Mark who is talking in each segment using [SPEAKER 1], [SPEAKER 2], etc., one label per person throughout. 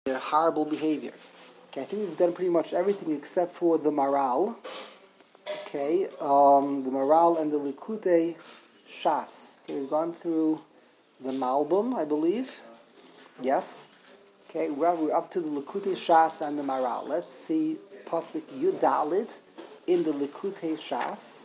[SPEAKER 1] their horrible behavior. Okay, I think we've done pretty much everything except for the Maral. Okay, the Maral and the Likutei Shas. Okay, we've gone through the Malbim, I believe. Yes. Okay, we're up to the Likutei Shas and the Maral. Let's see Pasuk Yudalid in the Likutei Shas.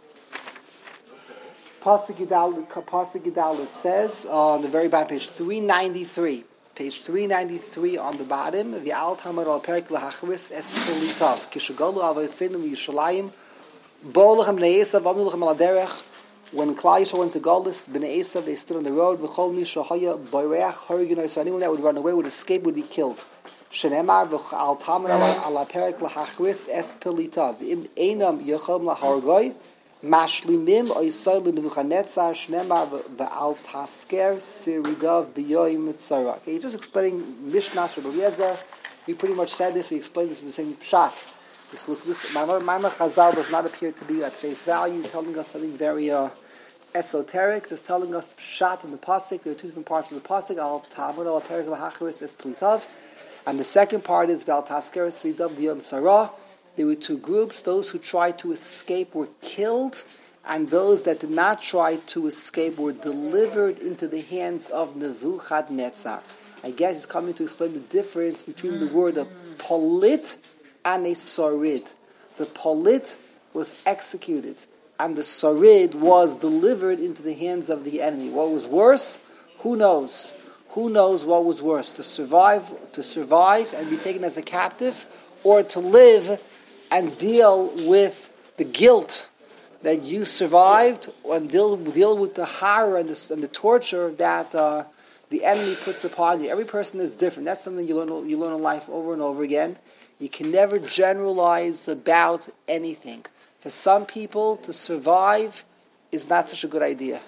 [SPEAKER 1] Pasuk Yudalid says on the very bottom, page 393. Page 393 on the bottom. V'al tamar al perik lahachris es politav kishagolu avayitzenu v'Yishalayim bo'lechem bnei Esav v'amnu lechem al derech. When Klal Yisrael went to Galus, bnei Esav, they stood on the road. V'chol mi shahaya boireach harigin. So anyone that would run away, would escape, would be killed. Shenemar v'al tamar al perik lahachris es politav v'im einam yachom lahargoi. Mashlimim oisay l'nevuchanetzar shnemar v'al tasker siridav b'yoyim tzara. Okay, just explaining Mishnas Rabbi Eliezer. We pretty much said this. We explained this with the same pshat. This Maimar Chazal does not appear to be at face value, telling us something very esoteric, just telling us the pshat and the pasuk. There are two different parts of the pasuk. Al tamud al perik l'hacharis es plitav, and the second part is v'al tasker siridav b'yoyim tzara. There were two groups. Those who tried to escape were killed, and those that did not try to escape were delivered into the hands of Nebuchadnezzar. I guess he's coming to explain the difference between the word a polit and a sarid. The polit was executed, and the sarid was delivered into the hands of the enemy. What was worse? Who knows? Who knows what was worse? To survive and be taken as a captive, or to live and deal with the guilt that you survived, and deal with the horror and the torture that the enemy puts upon you. Every person is different. That's something you learn in life over and over again. You can never generalize about anything. For some people, to survive is not such a good idea.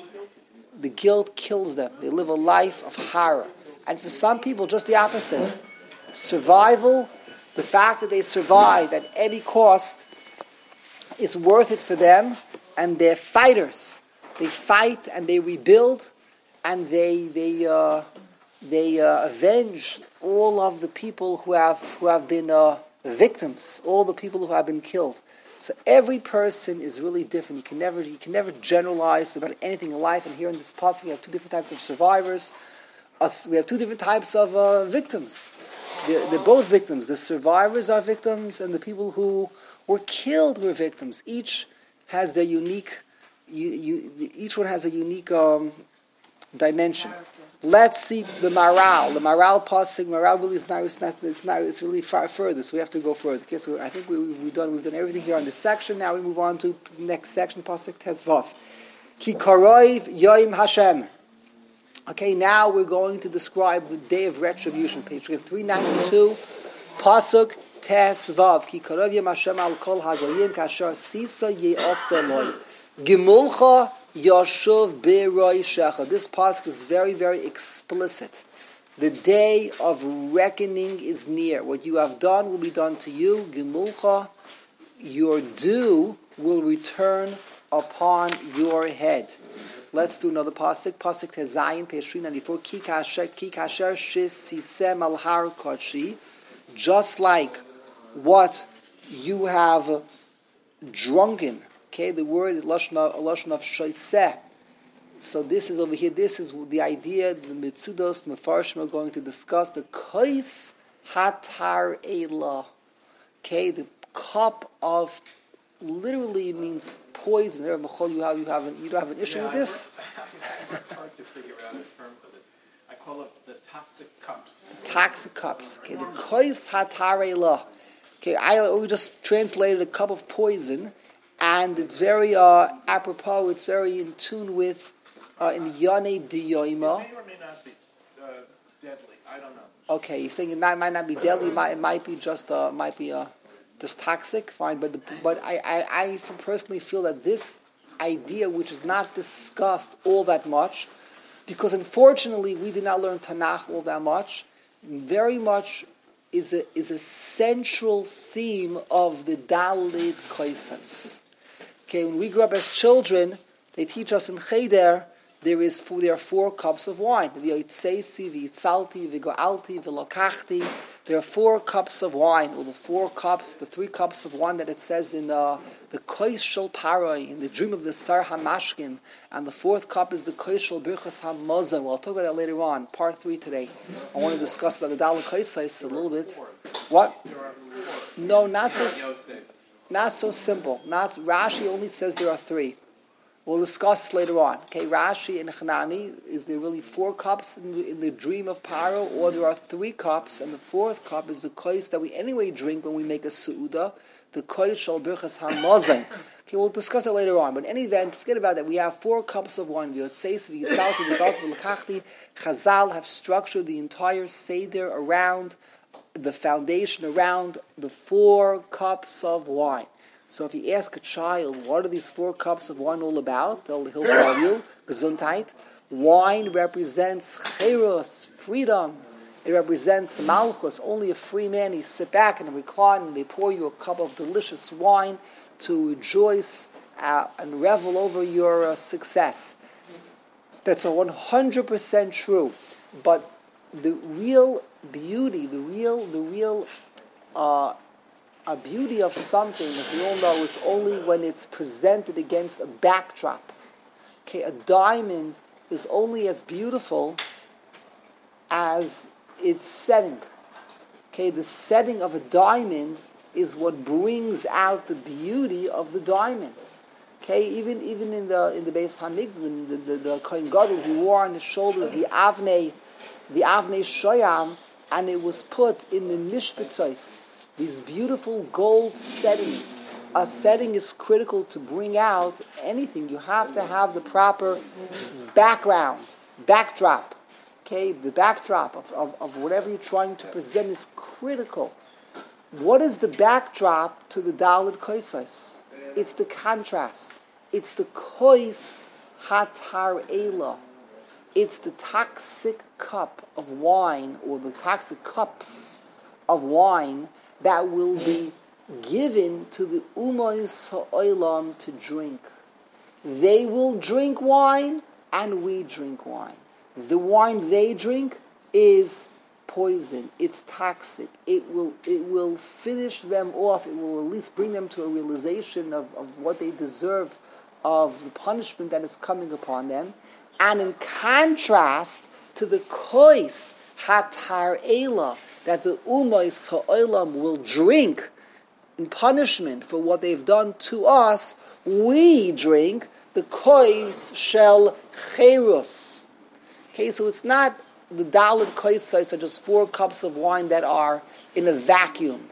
[SPEAKER 1] The guilt kills them. They live a life of horror. And for some people, just the opposite. Survival, the fact that they survive at any cost, is worth it for them, and they're fighters. They fight and they rebuild, and they avenge all of the people who have been victims, all the people who have been killed. So every person is really different. You can never generalize about anything in life. And here in this passage, we have two different types of survivors. We have two different types of victims. They're both victims. The survivors are victims, and the people who were killed were victims. Each has their unique. Each one has a unique dimension. Let's see the Maral. The Maral pasuk. Maral really is not. It's really far further. So we have to go further. Okay, so I think we've done everything here on this section. Now we move on to the next section. Pasuk Tezvav. Ki karoiv yoim Hashem. Okay, now we're going to describe the day of retribution. Page 392, Pasuk Tesvav. Ki karav yem Hashem al kol hagoyim kasher sisa ye'asa loy. Gimulcha yashuv be'roishecha. This pasuk is very, very explicit. The day of reckoning is near. What you have done will be done to you. Gimulcha, your due will return upon your head. Let's do another pasuk. Pasuk Tezayin, page 394. Ki kasher shisisem al har kodshi. Just like what you have drunken. Okay, the word is lashon of shoiseh. So this is over here. This is the idea. The Mitzudos, the Mefarshim are going to discuss the kais hatar elah. Okay, the cup of. Literally means poison. You don't have an issue with this?
[SPEAKER 2] It's hard to figure out a term for this. I call it the toxic cups.
[SPEAKER 1] Toxic cups. Okay, the kois hatarela. Okay, we just translated a cup of poison, and it's very apropos. It's very in tune with in Yonei Diyoima.
[SPEAKER 2] It may or may not be deadly. I don't know.
[SPEAKER 1] Okay, you're saying it might not be deadly. It might be just toxic, fine, but I personally feel that this idea, which is not discussed all that much, because unfortunately we did not learn Tanakh all that much, very much is a central theme of the Daled Koisans. Okay, when we grew up as children, they teach us in Cheder there are 4 cups of wine. V'yotzesi, v'yitzalti, v'go'alti, v'lokachti. There are 4 cups of wine, or the 4 cups, the 3 cups of wine that it says in the kois shel paroi, in the dream of the Sar HaMashkim, and the 4th cup is the kois shel birchas HaMazon. Well, I'll talk about that later on, part 3 today. I want to discuss about the Daled Koisais a little bit. What? No, not so simple. Rashi only says there are 3. We'll discuss later on. Okay, Rashi and Chanami, is there really 4 cups in the dream of Paro, or there are 3 cups, and the 4th cup is the kois that we anyway drink when we make a su'uda, the kois shel birchas hamazon. Okay, we'll discuss it later on. But in any event, forget about that. We have 4 cups of wine. Chazal have structured the entire Seder around the foundation, around the 4 cups of wine. So if you ask a child, what are these 4 cups of wine all about? He'll tell you, Gesundheit. Wine represents Cheros, freedom. It represents Malchus, only a free man. You sit back and recline, and they pour you a cup of delicious wine to rejoice and revel over your success. That's 100% true. But the real beauty, a beauty of something, as we all know, is only when it's presented against a backdrop. Okay, a diamond is only as beautiful as its setting. Okay, the setting of a diamond is what brings out the beauty of the diamond. Okay, even in the Beis Hamikdash, the Kohen Gadol, he wore on his shoulders the Avnei Shoyam, and it was put in the Mishpatzos. These beautiful gold settings. A setting is critical to bring out anything. You have to have the proper backdrop. Okay, the backdrop of whatever you're trying to present is critical. What is the backdrop to the Daled Koisais? It's the contrast. It's the kois hatar ela. It's the toxic cup of wine, or the toxic cups of wine, that will be given to the Umayis Ha'olam to drink. They will drink wine, and we drink wine. The wine they drink is poison. It's toxic. It will finish them off. It will at least bring them to a realization of what they deserve, of the punishment that is coming upon them. And in contrast to the kois hatar ela, that the Umayis Ha'olam will drink in punishment for what they've done to us, we drink the kois shel cherus. Okay, so it's not the Daled Koisais are just 4 cups of wine that are in a vacuum.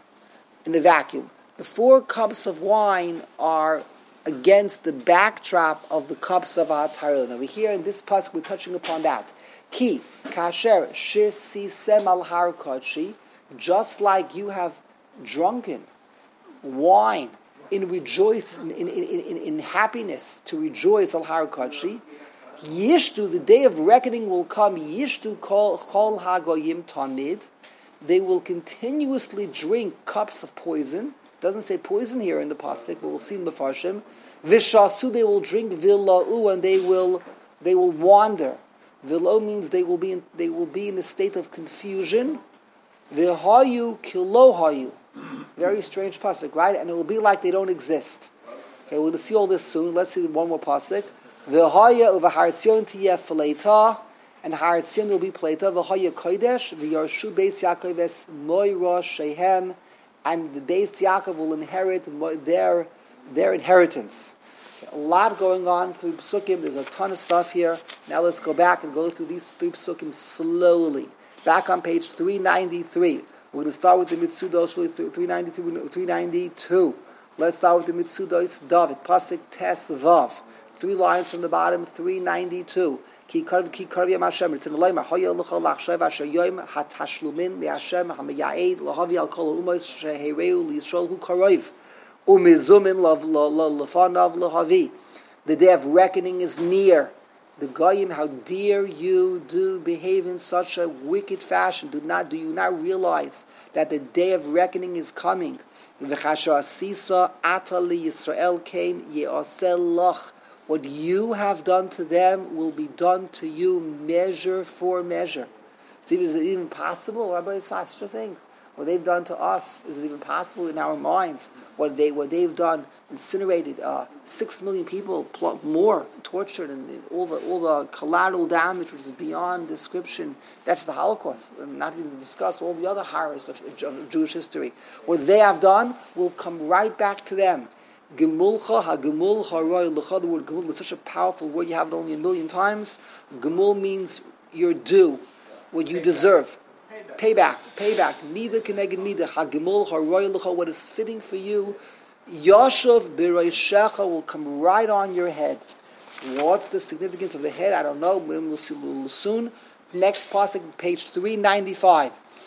[SPEAKER 1] The 4 cups of wine are against the backdrop of the cups of Ha'atar. Now, here in this pasuk, we're touching upon that. Ki kasher shisisem al har kodshi, just like you have drunken wine in happiness, to rejoice al har kodshi. Yishtu, the day of reckoning will come. Yishtu chol hagoyim tamid. They will continuously drink cups of poison. Doesn't say poison here in the pasuk, but we'll see in the Mefarshim. Vishasu, they will drink villau, and they will wander. Villau means they will be in a state of confusion. V'hayu kilohayu. Very strange pasuk, right? And it will be like they don't exist. Okay, we're going to see all this soon. Let's see one more pasuk. V'haya u'v'haritzion tiyeh fleita, and haritzion will be pleita. V'haya kodesh v'yarshu beis Yaakov es moira shehem, and the beis Yaakov will inherit their inheritance. Okay, a lot going on through Psukim. There's a ton of stuff here. Now let's go back and go through these 3 Psukim slowly. Back on page 393. We're going to start with the Mitzudos, 392. Let's start with the Mitzudos David. Pasuk Tes Vav. 3 lines from the bottom, 392. Ki karv yam Hashem. It's in the Leimer. Hoya l'chol lachshav asher yoim hatashlumin me'Hashem ha'meyaed lahavi al kol u'mos shehereu liyisrael hu karoiv u'mizumin lefanav lahavi. The day of reckoning is near. The goyim, how dare you do behave in such a wicked fashion? Do you not realize that the day of reckoning is coming? V'chasher asisa atali Yisrael kain ye'asel lach What you have done to them will be done to you measure for measure. See, is it even possible? Rabbi Yisrael, such a thing. What they've done to us, is it even possible in our minds? What they've done, incinerated 6 million people, more, tortured, and all the collateral damage, which is beyond description. That's the Holocaust. And not even to discuss all the other horrors of Jewish history. What they have done will come right back to them. Gemulcha, ha-gemul, ha-roy, l'cha. The word gemul is such a powerful word. You have it only a million times. Gemul means your due, what you deserve. Payback. Mida keneged mida. Ha-gemul, ha-roy, l'cha. What is fitting for you, Yoshev b'roishecha, will come right on your head. What's the significance of the head? I don't know. We'll see soon. Next pasuk, page 395.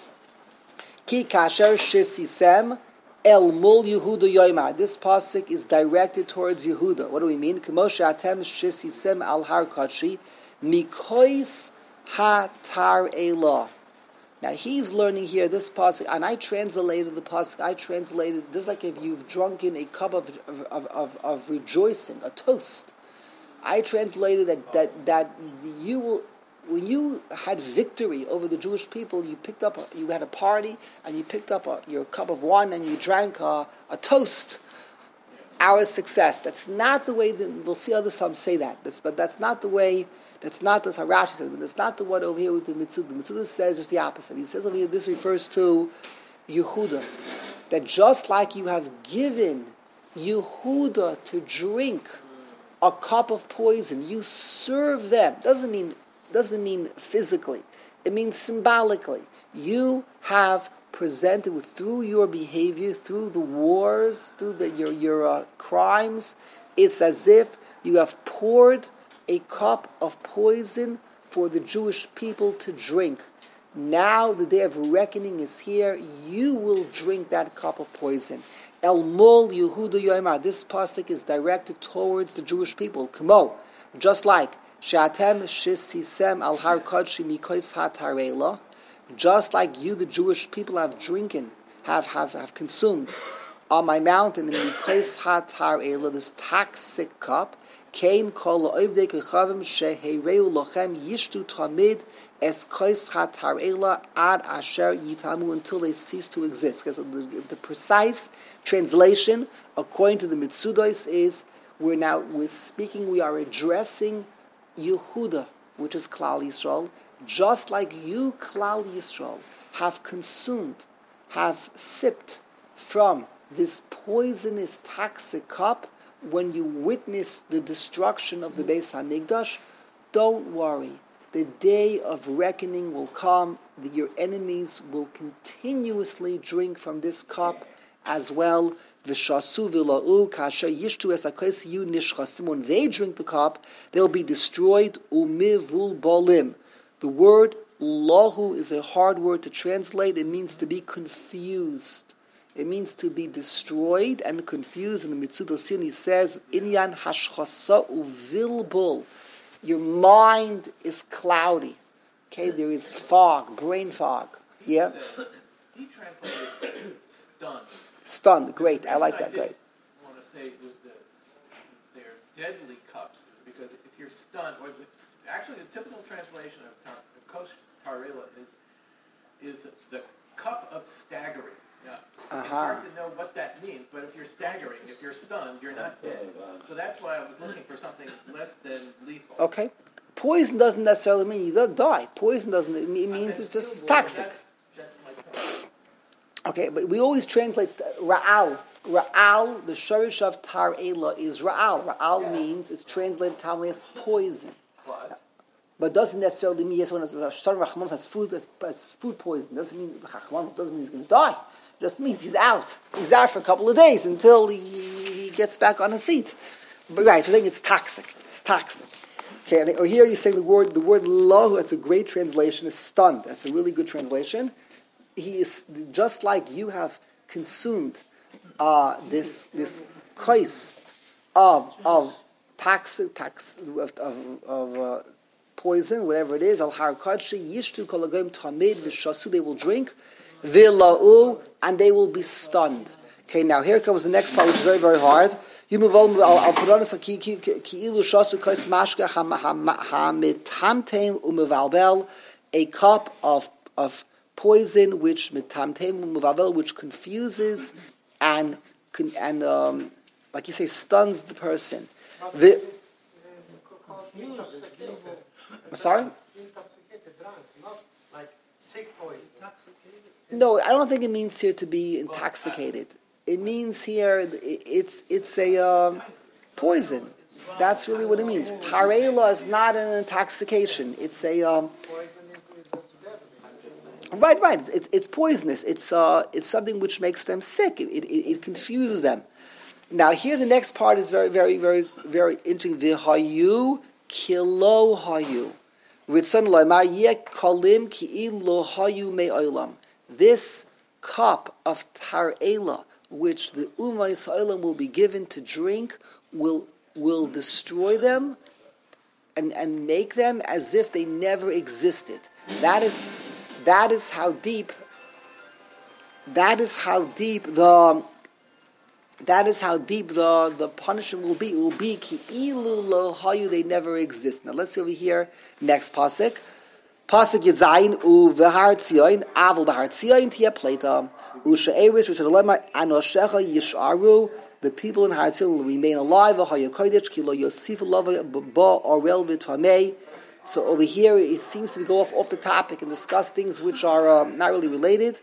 [SPEAKER 1] Ki kasher shisisem El Mul Yehuda Yoimar. This pasuk is directed towards Yehuda. What do we mean? K'moshe atem shisisem al har kachi mikois hatar elah. Now he's learning here this pasuk, and I translated the pasuk. I translated just like if you've drunken a cup of rejoicing, a toast. I translated that you will. When you had victory over the Jewish people, you had a party, and you picked up your cup of wine, and you drank a toast. Our success. That's not the way we'll see other some say that. But that's not the way. That's not the Rashi says. But that's not the one over here with the Mitzvah. The Mitzvah says just the opposite. He says over here this refers to Yehuda, that just like you have given Yehuda to drink a cup of poison, you serve them. Doesn't mean physically. It means symbolically. You have presented through your behavior, through the wars, through your crimes. It's as if you have poured a cup of poison for the Jewish people to drink. Now the day of reckoning is here. You will drink that cup of poison. El Mul Yehuda Yoimar. This pasuk is directed towards the Jewish people. Kamo, just like Shatem shisisem al har kodshi mikois hatarela, just like you, the Jewish people, have consumed on my mountain in mikois hatarela, this toxic cup. Kain kol oivdei kechavim sheheireu lochem yishtu tamid es kois hatarela ad asher yitamu, until they cease to exist. Because the precise translation, according to the Mitzudos, is we are addressing Yehuda, which is Klal Yisrael, just like you, Klal Yisrael, have consumed, have sipped from this poisonous, toxic cup when you witness the destruction of the Beis HaMikdash. Don't worry. The day of reckoning will come. Your enemies will continuously drink from this cup as well. When they drink the cup, they'll be destroyed. The word lahu is a hard word to translate. It means to be confused. It means to be destroyed and confused. In the Mitzudos he says, Inyan hashchasa uvilbul. Your mind is cloudy. Okay, there is fog, brain fog. Yeah?
[SPEAKER 2] He translated stunned.
[SPEAKER 1] Stunned, great. I like that, great.
[SPEAKER 2] I want to say they're deadly cups, because if you're stunned, actually the typical translation of Kos Tarila is the cup of staggering. Yeah. It's hard to know what that means, but if you're staggering, if you're stunned, you're not dead. So that's why I was looking for something less than lethal.
[SPEAKER 1] Okay. Poison doesn't necessarily mean you don't die. Poison doesn't, it means it's just toxic.
[SPEAKER 2] That's my point.
[SPEAKER 1] Okay, but we always translate Ra'al. Ra'al, the shorish of Tar'ela is Ra'al. Ra'al means, it's translated commonly as poison. But doesn't necessarily mean, yes, when Shar Rachman has food poison, doesn't mean he's going to die. It just means he's out. He's out for a couple of days until he gets back on his seat. But right, so I think it's toxic. It's toxic. Okay, and here you're saying the word lahu, that's a great translation, is stunned. That's a really good translation. He is just like you have consumed this kais of toxic of poison, whatever it is. Al har kadshi yishtu kol hagoyim tamid v'shasu, they will drink v'la'u, and they will be stunned. Okay, now here comes the next part, which is very, very hard. Yimuvol al Puranas ki ilu shasu kais mashka hamitamtem umevalbel, a cup of poison which mitamtem umevalbel, which confuses and like you say, stuns the person. Sorry?
[SPEAKER 3] Like sick poison.
[SPEAKER 1] No, I don't think it means here to be intoxicated. It means here it's a poison. That's really what it means. Tarela is not an intoxication. It's a right. It's poisonous. It's something which makes them sick. It confuses them. Now here the next part is very, very, very, very interesting. V'hayu kilo hayu. Ritzon lo'amar yeh kolim ki lo hayu me'olam. This cup of tar'ela, which the Ummah Yisraelim will be given to drink, will destroy them and make them as if they never existed. That is how deep the punishment will be. It will be ki ilu lo hayu, they never exist. Now let's see over here. Next pasuk. Pasuk Yitzayin u v'har tzion avol b'har tzion tia pleta u she'eris v'shalema anoshecha yisharu. The people in Har Tzion will remain alive. V'hayu kodesh ki lo yosif lava ba orel v'tamei. So over here it seems to go off the topic and discuss things which are not really related.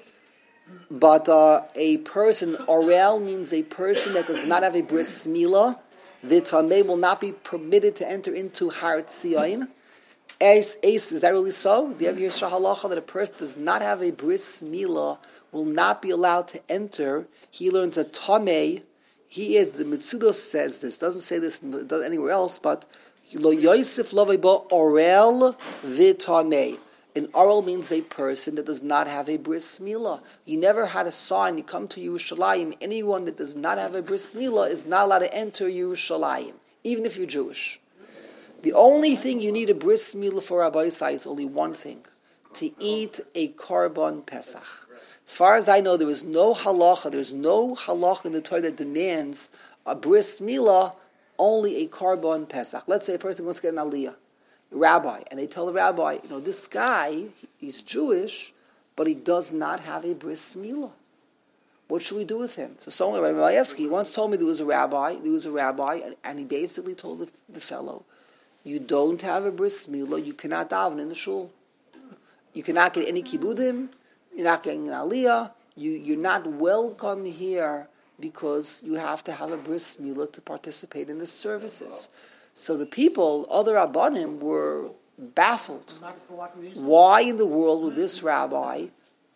[SPEAKER 1] But a person, orel means a person that does not have a bris milah. V'tamei will not be permitted to enter into Har Tzion. Is that really so? Do you ever hear shahalacha that a person does not have a bris milah will not be allowed to enter? He learns a tamei. The Mitzudos says this. Doesn't say this anywhere else, but lo yosef loveba orel v'tamei. An orel means a person that does not have a bris milah. You never had a sign. You come to Yerushalayim. Anyone that does not have a bris milah is not allowed to enter Yerushalayim, even if you're Jewish. The only thing you need a bris milah for Rabbi Yisai is only one thing: to eat a korban pesach. As far as I know, there is no halacha. There's no halacha in the Torah that demands a bris milah, only a korban pesach. Let's say a person wants to get an aliyah, a rabbi, and they tell the rabbi, this guy, he's Jewish, but he does not have a bris milah. What should we do with him? So someone, Rabbi Malayevsky, once told me there was a rabbi, and he basically told the fellow, you don't have a bris milah, you cannot daven in the shul. You cannot get any kibudim, you're not getting an aliyah, you're not welcome here because you have to have a bris milah to participate in the services. So the people, other rabbanim, were baffled. Why in the world would this rabbi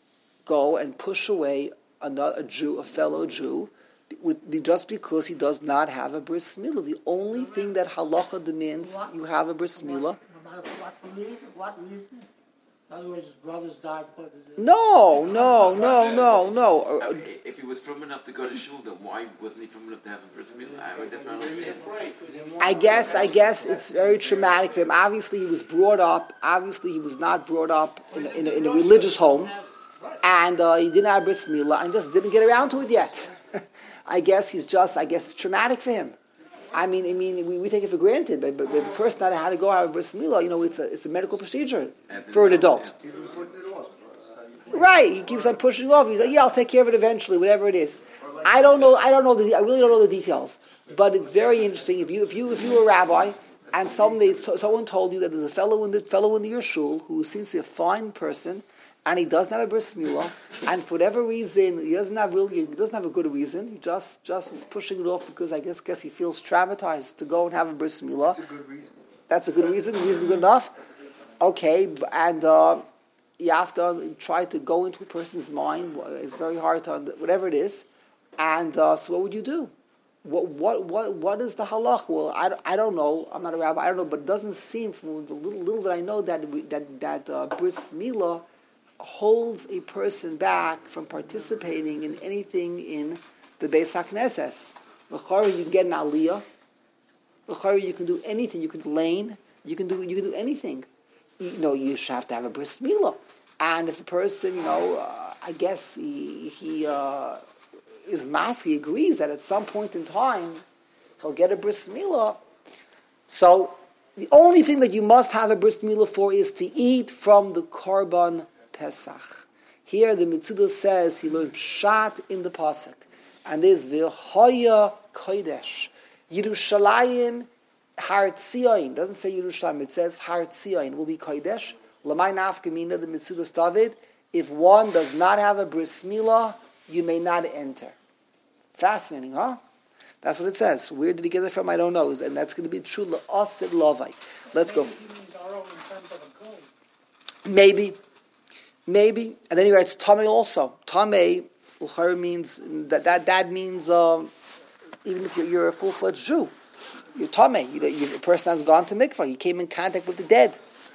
[SPEAKER 1] go and push away a Jew, a fellow Jew, just because he does not have a bris milah? The only thing that halacha demands you have a bris milah.
[SPEAKER 3] What reason? In other words, his brothers died because of the...
[SPEAKER 1] No.
[SPEAKER 4] If he was firm enough to go to shul, then why wasn't he firm enough to have a bris milah? That's what I'm saying.
[SPEAKER 1] I guess it's very traumatic for him. Obviously, he was brought up. Obviously, he was not brought up in a religious home, and he didn't have bris milah, and just didn't get around to it yet. I guess it's traumatic for him. I mean, we take it for granted, but the person not how to go out of bris milah, it's a medical procedure for an adult. Right, he keeps on pushing off. He's like, I'll take care of it eventually, whatever it is. I really don't know the details, but it's very interesting. If you were a rabbi and someone told you that there's a fellow in your shul who seems to be a fine person, and he doesn't have a bris milah, and for whatever reason he doesn't have a good reason. He just is pushing it off because I guess he feels traumatized to go and have a bris milah. That's a good reason. The reason good enough. Okay, and you have to try to go into a person's mind. It's very hard to whatever it is. And so, what would you do? What is the halach? Well, I don't know. I'm not a rabbi. I don't know, but it doesn't seem from the little that I know that bris milah holds a person back from participating in anything in the Beis HaKnesses. L'chara, you can get an aliyah. L'chara, you can do anything. You can lane. You can do anything. You should have to have a bris milah. And if a person, I guess he is masked, he agrees that at some point in time he'll get a bris milah. So the only thing that you must have a bris milah for is to eat from the korban Pesach. Here the Mitzudah says he learned pshat in the pasuk, and this v'hoya kodesh Yerushalayim Har Tzion. Doesn't say Yerushalayim, it says Har Tzion will be kodesh. L'may nafkamina, the Mitzudah David. If one does not have a bris milah, you may not enter. Fascinating, huh? That's what it says. Where did he get it from? I don't know. And that's going to be true. L'osid lovai. Let's go. Maybe. And then he writes Tameh also. Tameh means that means even if you're a full-fledged Jew, you're Tameh. A person has gone to mikvah. He came in contact with the dead.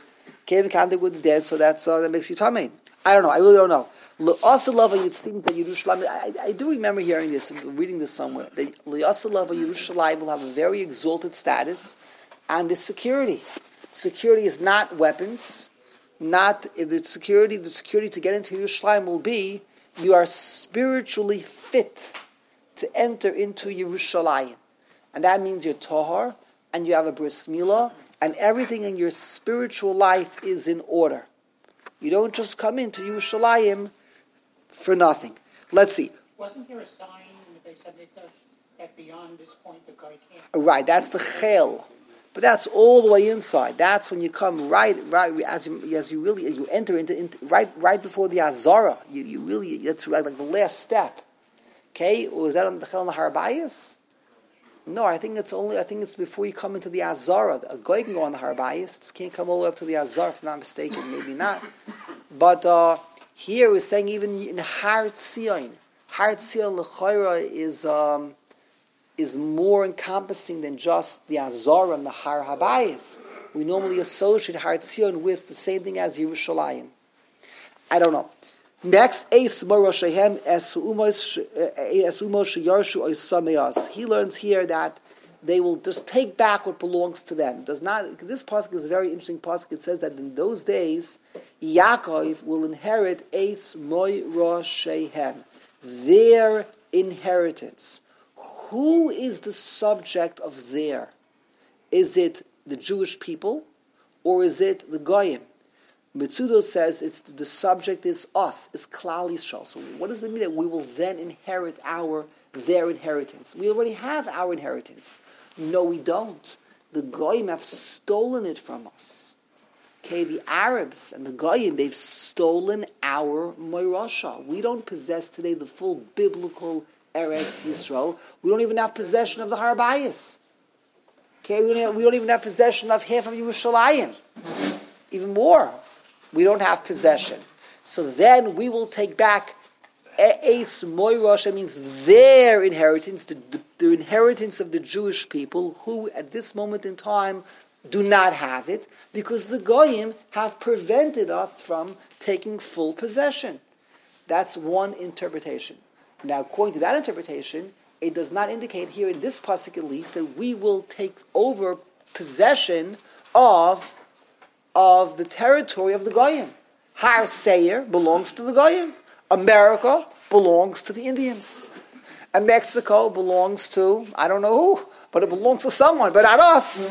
[SPEAKER 1] So that makes you Tameh. I don't know. I really don't know. L'asalava, it seems that Yerushalayim, I do remember hearing this, reading this somewhere, that L'asalava Yerushalayim will have a very exalted status, and the security. Security is not weapons, not the security to get into Yerushalayim will be, you are spiritually fit to enter into Yerushalayim. And that means you're Tahar, and you have a bris milah, and everything in your spiritual life is in order. You don't just come into Yerushalayim for nothing. Let's see.
[SPEAKER 5] Wasn't there a sign in the Beis HaMikdash that beyond this point the guy can't?
[SPEAKER 1] Right, that's the chel, but that's all the way inside. That's when you come right as you enter into right before the Azara. You really, that's right, like the last step. Okay, or is that on the chel on the Har Bayis? No, I think it's before you come into the Azara. A guy can go on the Har Bayis, just can't come all the way up to the Azara. If I'm not mistaken, maybe not. But here we're saying even in Har Tzion l'chayra is more encompassing than just the Azara and the Har Habayis. We normally associate Har Tzion with the same thing as Yerushalayim. I don't know. Next, he learns here that they will just take back what belongs to them. This pasuk is a very interesting pasuk. It says that in those days, Yaakov will inherit Eis Moira Shehem, their inheritance. Who is the subject of their? Is it the Jewish people, or is it the Goyim? Mitzudah says the subject is us, is Klal Yisrael. So what does it mean that we will then inherit their inheritance? We already have our inheritance. No, we don't. The Goyim have stolen it from us. Okay, the Arabs and the Goyim, they've stolen our Moirasha. We don't possess today the full biblical Eretz Yisrael. We don't even have possession of the Har Bayis. Okay, we don't even have possession of half of Yerushalayim. Even more. We don't have possession. So then we will take back Eis Moirasha, means their inheritance, the inheritance of the Jewish people who at this moment in time do not have it because the Goyim have prevented us from taking full possession. That's one interpretation. Now, according to that interpretation, it does not indicate here in this pasuk at least that we will take over possession of the territory of the Goyim. Har Seir belongs to the Goyim. America belongs to the Indians. And Mexico belongs to, I don't know who, but it belongs to someone, but not us.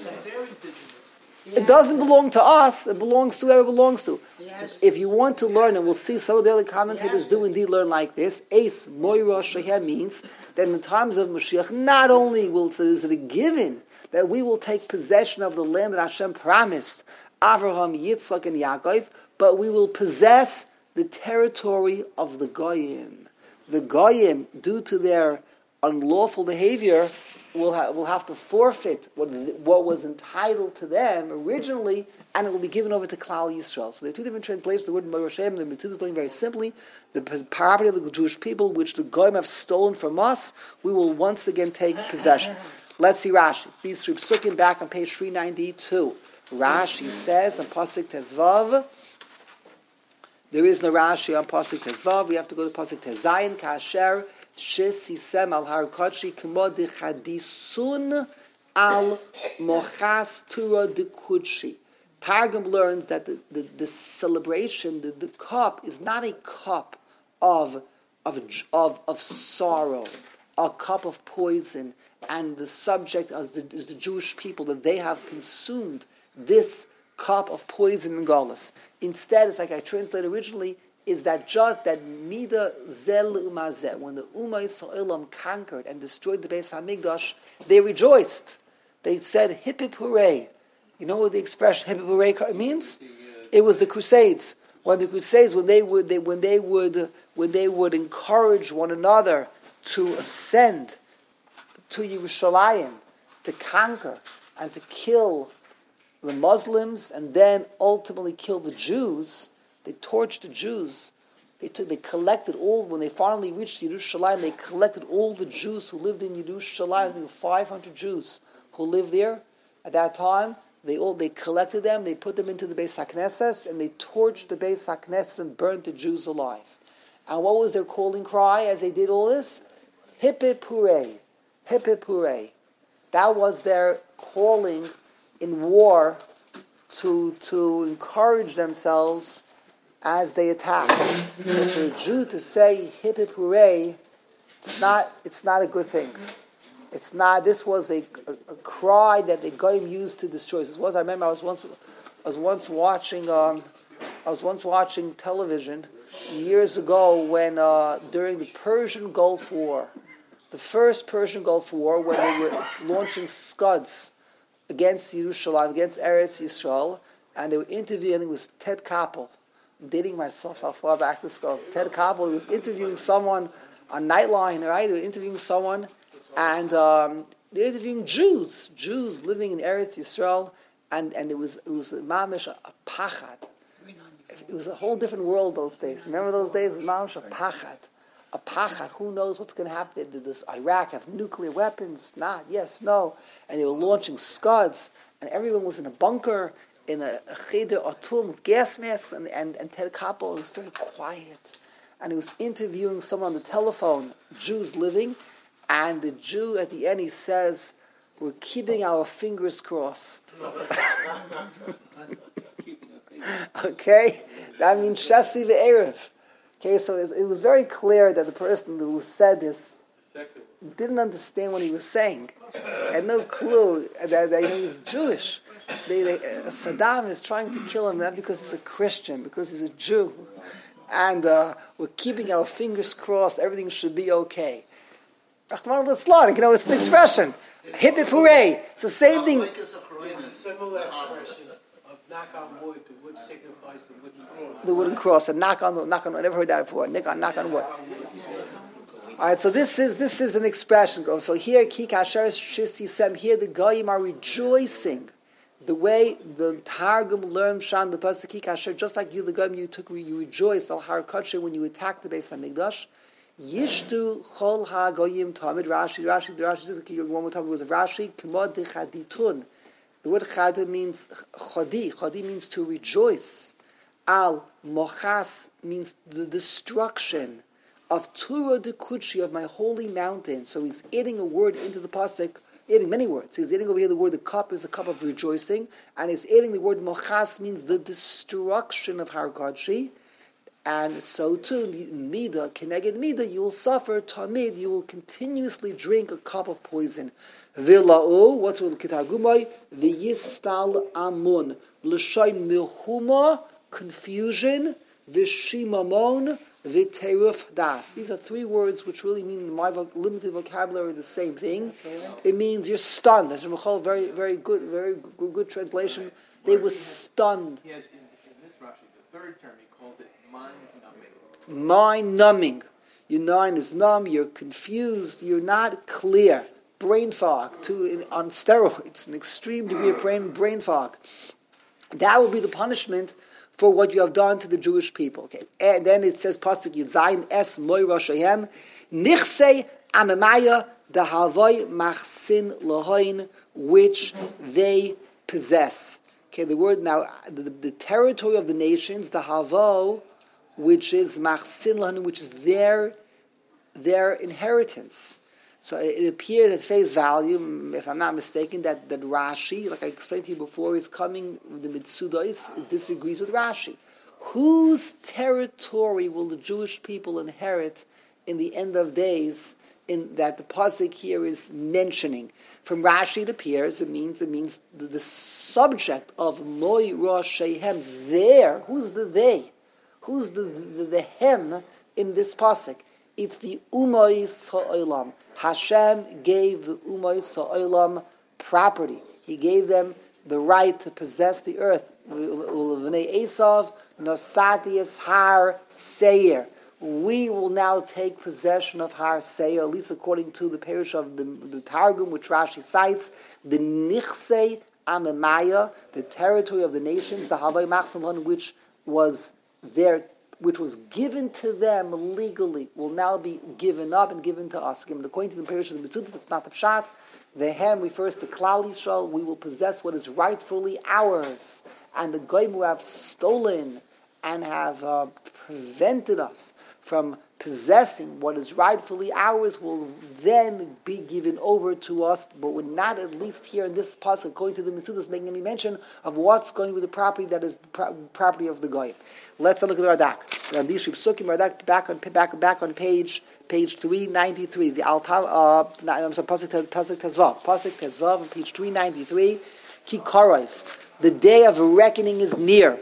[SPEAKER 1] It doesn't belong to us, it belongs to whoever it belongs to. If you want to learn, and we'll see some of the other commentators do indeed learn like this, Eis Moira Shehem means that in the times of Mashiach, not only is it a given that we will take possession of the land that Hashem promised Avraham, Yitzchak, and Yaakov, but we will possess the territory of the Goyim. The Goyim, due to their unlawful behavior, will have to forfeit what was entitled to them originally, and it will be given over to Klal Yisrael. So there are two different translations of the word Moirashem. The Mitzvah is doing very simply the property of the Jewish people, which the Goyim have stolen from us, we will once again take possession. Let's see Rashi. These three psukim back on page 392. Rashi says on Pasuk Tezvav, there is no Rashi on Pasuk Tezvav. We have to go to Pasuk Tezayin. Kasher Shisisem al Har Kodshi Kmo Dechadisun al Mochas Tura de Kudshi. Targum learns that the celebration, the cup, is not a cup of sorrow, a cup of poison, and the subject is the Jewish people, that they have consumed this cup of poison and galus. Instead, it's like I translated originally, is that just that mida zel umazeh, when the Ummah Yisraelim conquered and destroyed the Beis Hamikdash, they rejoiced. They said hip hip hooray. You know what the expression hip hip hooray means? It was the Crusades. When the Crusades, when they would encourage one another to ascend to Yerushalayim, to conquer and to kill the Muslims, and then ultimately kill the Jews. They torched the Jews. They collected all, when they finally reached Yerushalayim, they collected all the Jews who lived in Yerushalayim. There were 500 Jews who lived there at that time. They collected them, they put them into the Beis HaKnesses, and they torched the Beis HaKnesses and burnt the Jews alive. And what was their calling cry as they did all this? Hip hip hooray, hip hip hooray. That was their calling in war to encourage themselves as they attacked. So for a Jew to say hip hip hooray, it's not a good thing. It's not. This was a cry that the Goyim used to destroy. This was. I remember I was once watching television years ago when during the Persian Gulf War, the first Persian Gulf War, when they were launching Scuds against Yerushalayim, against Eretz Yisrael, and they were interviewing with Ted Koppel. I'm dating myself how far back this goes. Ted Koppel was interviewing someone on Nightline, right? They were interviewing someone. And they're interviewing Jews living in Eretz Yisrael, and it was mamish a pachad. It was a whole different world those days. Remember those days? Mamish a pachad. Who knows what's going to happen? Did this Iraq have nuclear weapons? Not. Yes. No. And they were launching Scuds, and everyone was in a bunker in a cheder atum with gas masks, and Ted Koppel was very quiet, and he was interviewing someone on the telephone, Jews living. And the Jew at the end, he says, we're keeping our fingers crossed. Okay? That means Shasi ve'erev. Okay, so it was very clear that the person who said this didn't understand what he was saying. Had no clue that he was Jewish. Saddam is trying to kill him not because he's a Christian, because he's a Jew. And we're keeping our fingers crossed, everything should be okay. It's an expression. Hip hip hooray. It's the same thing.
[SPEAKER 6] It's a similar expression of knock on wood. The wood signifies the wooden cross.
[SPEAKER 1] The wooden cross. And knock on. I never heard that before. Knock on wood. All right. So this is an expression. So here, ki kasher shisi sem. Here the goyim are rejoicing. The way the Targum learned Shan the pasuk ki kasher, just like you, the goyim, you rejoiced al har kadsher when you attacked the Beis Hamikdash. Yishtu chol ha-goyim tamid Rashi, one more time, it was Rashi, k'mod de-chaditun. The word chadu means chadi. Chadi means to rejoice. Al mochas means the destruction of Tura de Kuchi, of my holy mountain. So he's adding a word into the pasuk, adding many words. He's adding over here the word, the cup is a cup of rejoicing, and he's adding the word mochas means the destruction of Har Kadshi. And so too, mida, keneged mida, you will suffer, tamid, you will continuously drink a cup of poison. Vila'u, what's with Kitargumai? V'yistal amun. L'shayn milhuma, confusion. V'shimamon, v'teruf das. These are three words which really mean in my limited vocabulary the same thing. It means you're stunned. That's very, very good translation. They were stunned.
[SPEAKER 2] Yes, in this Rashi, the third term, he calls it mind-numbing.
[SPEAKER 1] Mind-numbing. Your mind is numb, you're confused, you're not clear. Brain fog, on steroids, an extreme degree of brain fog. That will be the punishment for what you have done to the Jewish people. Okay, and then it says, Pasuk Yitzayin Es Moy Roshahem Nichsei Amemaya Dahavoy Machsin Lahoin, which they possess. Okay, the word now, the territory of the nations, the Havo, which is Machsin Lahoin, which is their inheritance. So it appears at face value, if I'm not mistaken, that Rashi, like I explained to you before, is coming with the Mitsudos, it disagrees with Rashi. Whose territory will the Jewish people inherit in the end of days that the pasuk here is mentioning. From Rashi, it appears it means the subject of Moi Rosh Shehem there. Who's the they? Who's the hem in this pasuk? It's the Umois Ha'olam. Hashem gave the Umois Ha'olam property. He gave them the right to possess the earth. Ulevnei Esav Nosatius Har Seir. We will now take possession of Har Seir, at least according to the parish of the Targum, which Rashi cites, the Nichsei Amemaya, the territory of the nations, the Havai Machsalon, which was given to them legally, will now be given up and given to us. Again, according to the parish of the Mitzvah, that's not the Pshat. The Hem refers to Klal Yisrael. We will possess what is rightfully ours. And the Goyim who have stolen and have prevented us from possessing what is rightfully ours will then be given over to us, but we're not, at least here in this pasuk, according to the Mitzvah, making any mention of what's going with the property that is the property of the Goyim. Let's look at the Radak. Back on page 393. The pasuk Tezvav on page 393. Ki Korov. The day of reckoning is near.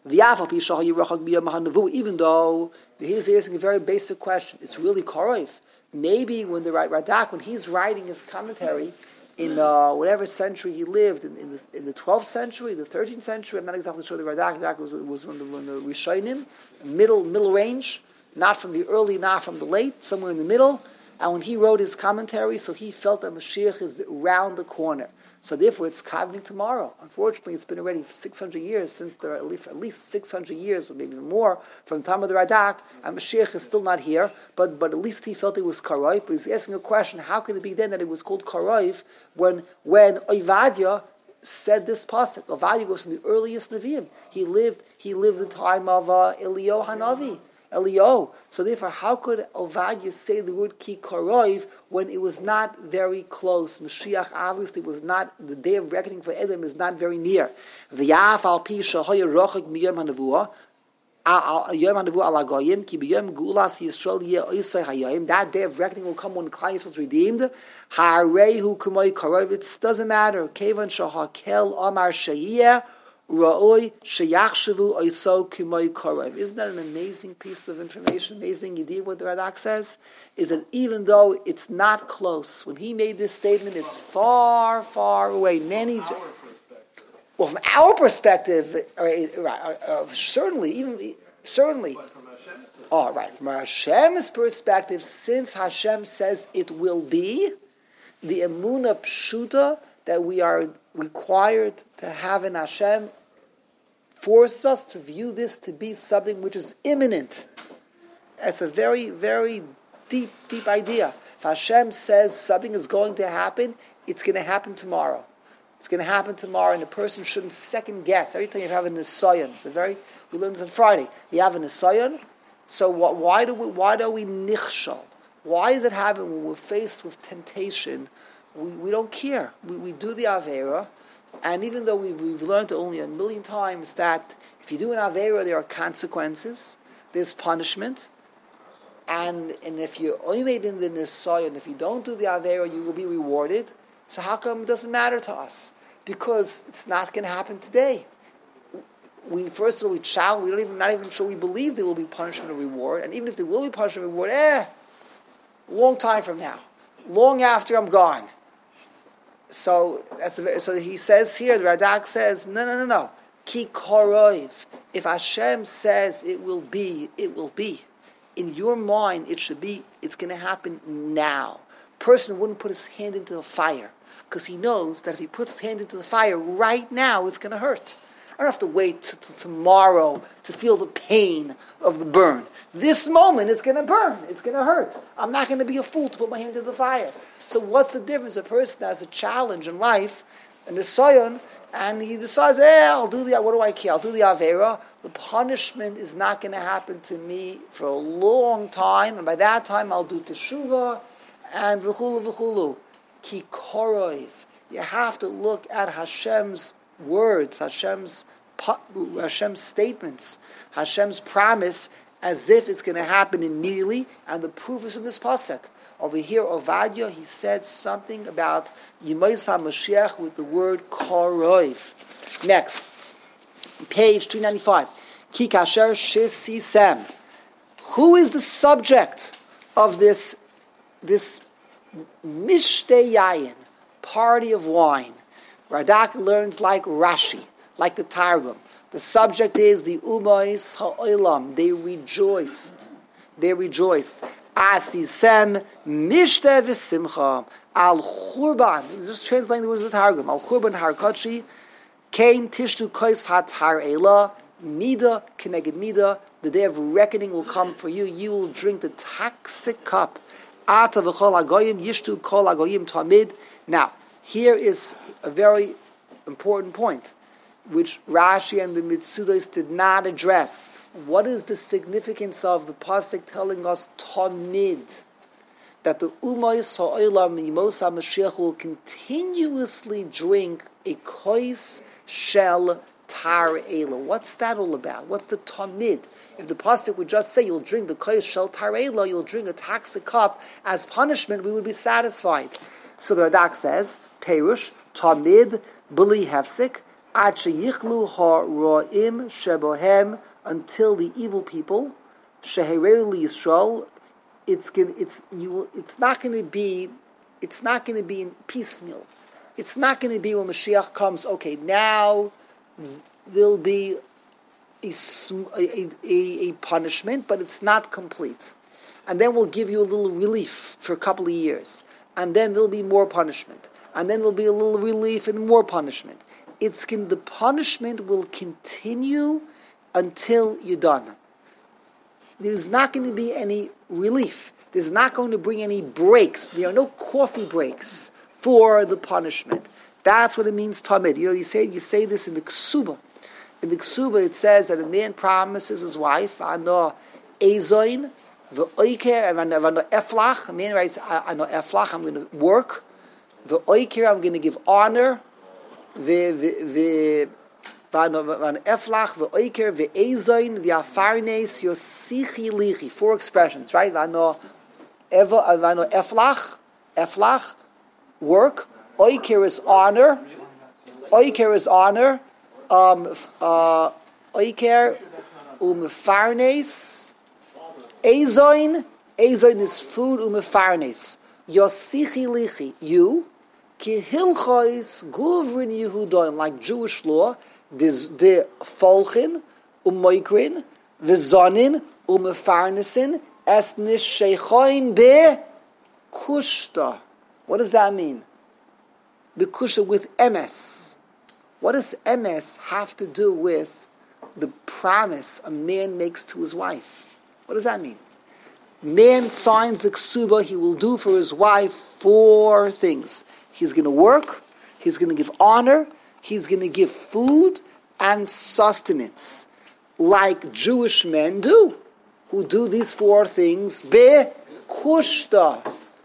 [SPEAKER 1] Even though he's asking a very basic question, it's really Korov. Maybe when the Radak, when he's writing his commentary in whatever century he lived, in the 12th century, the 13th century, I'm not exactly sure. The Radak was when the Rishonim, middle range, not from the early, not from the late, somewhere in the middle. And when he wrote his commentary, so he felt that Mashiach is around the corner. So therefore, it's coming tomorrow. Unfortunately, it's been already 600 years since there, at least 600 years, or maybe even more, from the time of the Radak, and Mashiach is still not here. But at least he felt it was Karov. But he's asking a question: how could it be then that it was called Karov when Ovadia said this pasuk? Ovadia was from the earliest Nevi'im. He lived the time of Eliyahu Hanavi. Elio. So therefore, how could Ovadia say the word Ki Korov when it was not very close? Mashiach obviously was not, the day of reckoning for Edom is not very near. V'yaf al pi shahoy rochik miyom hanavua, yom hanavua ala goyim, ki b'yom gulas Yisrael yeh oisay hayayim. That day of reckoning will come when Klal Yisrael is redeemed. Ha'arehu kumoy Korov. It doesn't matter. Kevan shahakel amar sheyeh. Ra'oi sheyachshavu oiso k'moy korov. Isn't that an amazing piece of information? Amazing idea what the Radak says? Is that even though it's not close, when he made this statement, it's far, far away. Well, from our perspective, certainly.
[SPEAKER 2] But from Hashem's perspective.
[SPEAKER 1] Oh, right. From Hashem's perspective, since Hashem says it will be, the emunah pshuta that we are required to have in Hashem forces us to view this to be something which is imminent. That's a very, very deep idea. If Hashem says something is going to happen, it's going to happen tomorrow. It's going to happen tomorrow, and a person shouldn't second guess. Every time you have a nisayon, we learned this on Friday. You have a nisayon, so why do we nichshal? Why does it happen when we're faced with temptation? We don't care. We do the Aveira, and even though we've learned only 1,000,000 times that if you do an Aveira, there are consequences, there's punishment, and if you're oimed in the Nisayon, if you don't do the Aveira, you will be rewarded. So how come it doesn't matter to us? Because it's not going to happen today. First of all, not even sure we believe there will be punishment or reward, and even if there will be punishment or reward, long time from now, long after I'm gone. So he says here, the Radak says, no. Ki korov. If Hashem says it will be, it will be. In your mind, it should be, it's going to happen now. Person wouldn't put his hand into the fire because he knows that if he puts his hand into the fire right now, it's going to hurt. I don't have to wait till tomorrow to feel the pain of the burn. This moment, it's going to burn. It's going to hurt. I'm not going to be a fool to put my hand into the fire. So what's the difference? A person has a challenge in life, and the Sayon, and he decides, what do I care? I'll do the Aveira. The punishment is not going to happen to me for a long time, and by that time I'll do Teshuvah, and v'chulu. Ki korov. You have to look at Hashem's words, Hashem's statements, Hashem's promise, as if it's going to happen immediately, and the proof is from this pasuk. Over here, Ovadia, he said something about Yemos HaMashiach with the word Korov. Next, page 295. Ki kasher shisisem. Who is the subject of this Mishtei Yayin, party of wine? Radak learns like Rashi, like the Targum. The subject is the Umayis Ha'olam. They rejoiced. Asisem Mishteh V'simcha Al Churban. He's just translating the words of the Targum. Al Churban Harkachi Kain Tishtu Kois Hatar Eila Mida Keneged Mida. The day of reckoning will come for you. You will drink the toxic cup. Ata V'chol Agoyim Yishtu Kol Agoyim Tamid. Now, here is a very important point, which Rashi and the Mitzudos did not address. What is the significance of the pasuk telling us Tamid? That the Umayis Ha'olam Yemos HaMashiach will continuously drink a kois shel tar eila. What's that all about? What's the Tamid? If the pasuk would just say you'll drink the kois shel tar eila, you'll drink a toxic cup as punishment, we would be satisfied. So the Radak says, Perush, Tamid, B'li Hefsik, Ad sheyichlu ha'ro'im shebohem, until the evil people, Shehereu Yisrael, it's not going to be in piecemeal. It's not going to be when Mashiach comes. Okay, now there'll be a punishment, but it's not complete, and then we'll give you a little relief for a couple of years, and then there'll be more punishment, and then there'll be a little relief and more punishment. The punishment will continue until you're done. There's not going to be any relief. There's not going to bring any breaks. There are no coffee breaks for the punishment. That's what it means, Tamid. You say this in the Ksuba. In the Ksuba, it says that a man promises his wife, "Ano ezoin v'oiker," and "Ano eflach." A man writes, "Ano eflach." I'm going to work. V'oiker. I'm going to give honor. Eflach v'oiker v'ezoin v'afarnes yosichi lichi. 4 expressions, right? V'ano eflach, work. Oiker is honor. Oiker umefarnes. Ezoin is food umefarnes. Yosichi lichi, you. Ki hilchois guvrin Yehudain, like Jewish law. De folchin umoikrin v'zonin umefarnesin es nishechoin be kushta. What does that mean? Be kushta with MS. What does MS have to do with the promise a man makes to his wife? What does that mean? Man signs the ksuba, he will do for his wife 4 things. He's going to work, he's going to give honor, he's going to give food and sustenance, like Jewish men do, who do these 4 things, bekushta,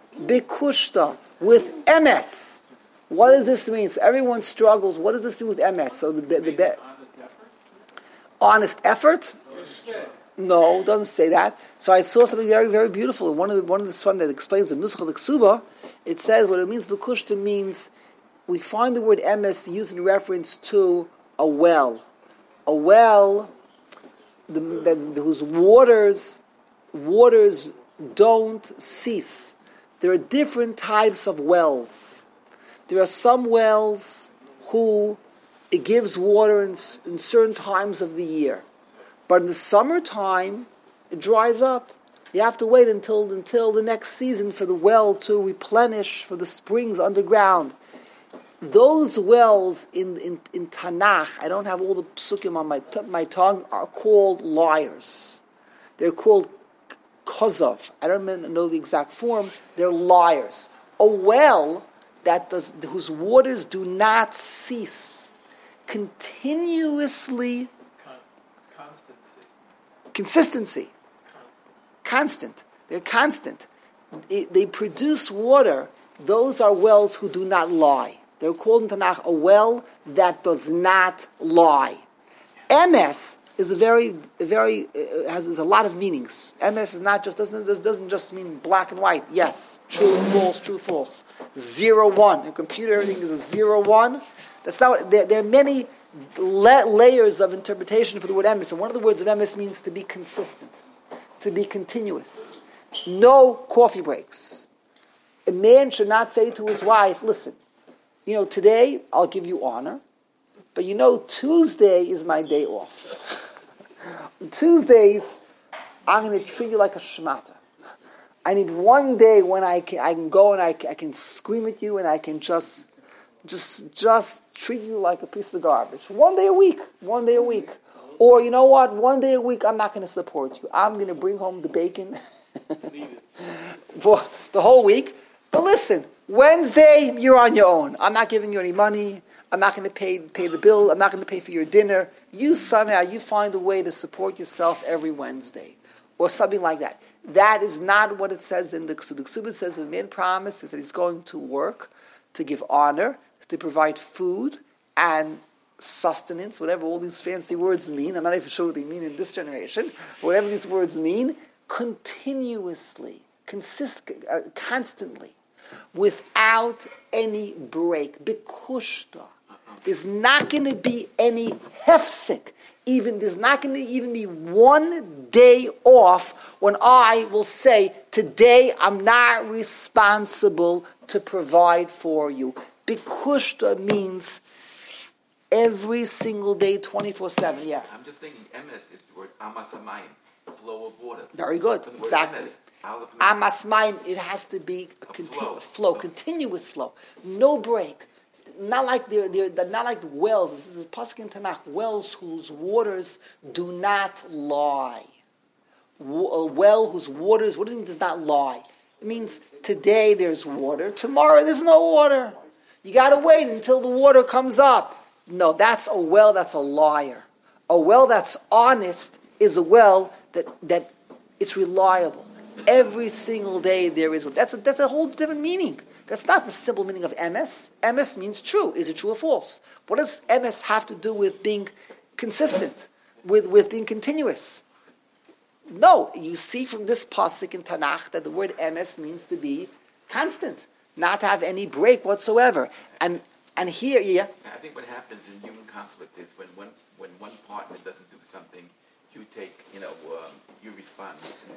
[SPEAKER 1] with MS. What does this mean? So everyone struggles. What does this mean with MS? So the honest effort? No, it doesn't say that. So I saw something very, very beautiful. One of the Sfarim that explains the Nusach of the Ksuba. It says what it means. Bekushta means, we find the word emes used in reference to a well. A well whose waters don't cease. There are different types of wells. There are some wells who it gives water in certain times of the year. But in the summertime, it dries up. You have to wait until the next season for the well to replenish, for the springs underground. Those wells in Tanakh, I don't have all the psukim on my tongue, are called liars. They're called kozov. I don't know the exact form. They're liars. A well whose waters do not cease, continuously. Consistency. Constant. They're constant. They produce water. Those are wells who do not lie. They're called in Tanakh a well that does not lie. MS is has a lot of meanings. MS is not just doesn't just mean black and white. Yes, true, false. 0, 1. In computer, everything is a 0, 1. That's not what, there are many layers of interpretation for the word MS, and one of the words of MS means to be consistent, to be continuous. No coffee breaks. A man should not say to his wife, listen, today I'll give you honor, but Tuesday is my day off. On Tuesdays, I'm going to treat you like a shmata. I need one day when I can go and I can scream at you and I can just treat you like a piece of garbage. One day a week. Or you know what? One day a week I'm not going to support you. I'm going to bring home the bacon for the whole week. But listen, Wednesday you're on your own. I'm not giving you any money. I'm not going to pay the bill. I'm not going to pay for your dinner. You find a way to support yourself every Wednesday. Or something like that. That is not what it says in the Ksubah. The Ksubah says the man promises that he's going to work, to give honor, to provide food and sustenance, whatever all these fancy words mean. I'm not even sure what they mean in this generation. Whatever these words mean, continuously, constantly, without any break. Bikushta. There's not going to be any hefsek. There's not going to even be one day off when I will say, today I'm not responsible to provide for you. Bikushta means every single day, 24/7. Yeah.
[SPEAKER 4] I'm just thinking, MS is the word amasamayim, flow of water.
[SPEAKER 1] Very good. Exactly. Amasmayim, it has to be a flow, continuous flow, no break. Not like they're not like wells. This is pasuk in Tanakh. Wells whose waters do not lie. A well whose waters, what does it mean does not lie? It means today there's water, tomorrow there's no water. You got to wait until the water comes up. No, that's a well that's a liar. A well that's honest is a well that it's reliable. Every single day there is. That's a whole different meaning. That's not the simple meaning of MS. MS means true. Is it true or false? What does MS have to do with being consistent, with being continuous? No, you see from this pasuk in Tanakh that the word MS means to be constant, not to have any break whatsoever. And here, yeah.
[SPEAKER 4] I think what happens in human conflict is when one partner doesn't do something, you take, you respond.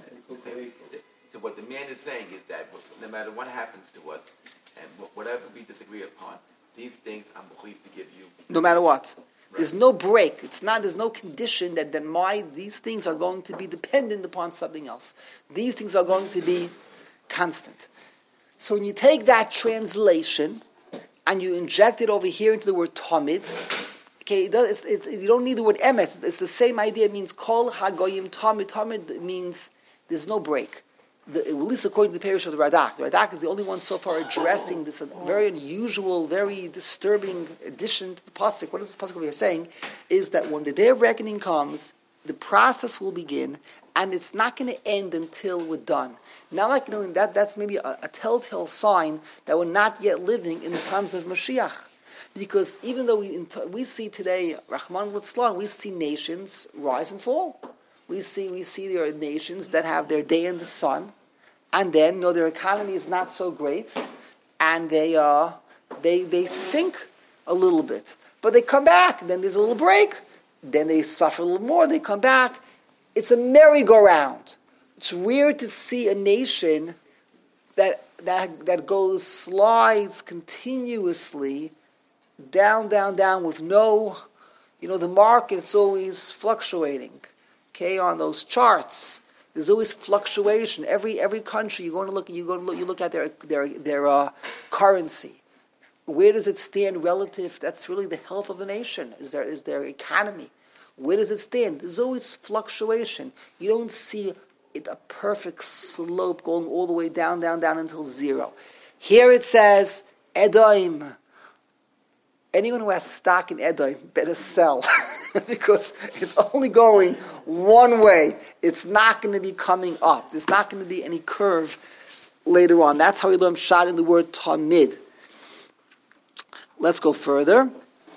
[SPEAKER 4] So what the man is saying is that no matter what happens to us, and whatever we disagree upon, these things I'm going to give you.
[SPEAKER 1] No matter what.
[SPEAKER 4] Right.
[SPEAKER 1] There's no break. There's no condition that these things are going to be dependent upon something else. These things are going to be constant. So when you take that translation and you inject it over here into the word tamid, okay, you don't need the word emes. It's the same idea. It means kol hagoyim tamid. Tamid means there's no break. At least according to the parish of the Radak. The Radak is the only one so far addressing this very unusual, very disturbing addition to the pasuk. What is this pasuk over here saying? Is that when the day of reckoning comes, the process will begin, and it's not going to end until we're done. Not like that's maybe a telltale sign that we're not yet living in the times of Mashiach. Because even though we see today, Rahman Litzlan, we see nations rise and fall. We see there are nations that have their day in the sun, and then their economy is not so great, and they sink a little bit, but they come back. Then there's a little break. Then they suffer a little more. They come back. It's a merry-go-round. It's rare to see a nation that slides continuously down with no, the market's always fluctuating. Okay, on those charts, there's always fluctuation. Every country you look at their currency. Where does it stand relative? That's really the health of the nation. Is their economy? Where does it stand? There's always fluctuation. You don't see a perfect slope going all the way down until zero. Here it says Edom. Anyone who has stock in Edom better sell because it's only going one way. It's not going to be coming up. There's not going to be any curve later on. That's how we learn shot in the word tamid. Let's go further.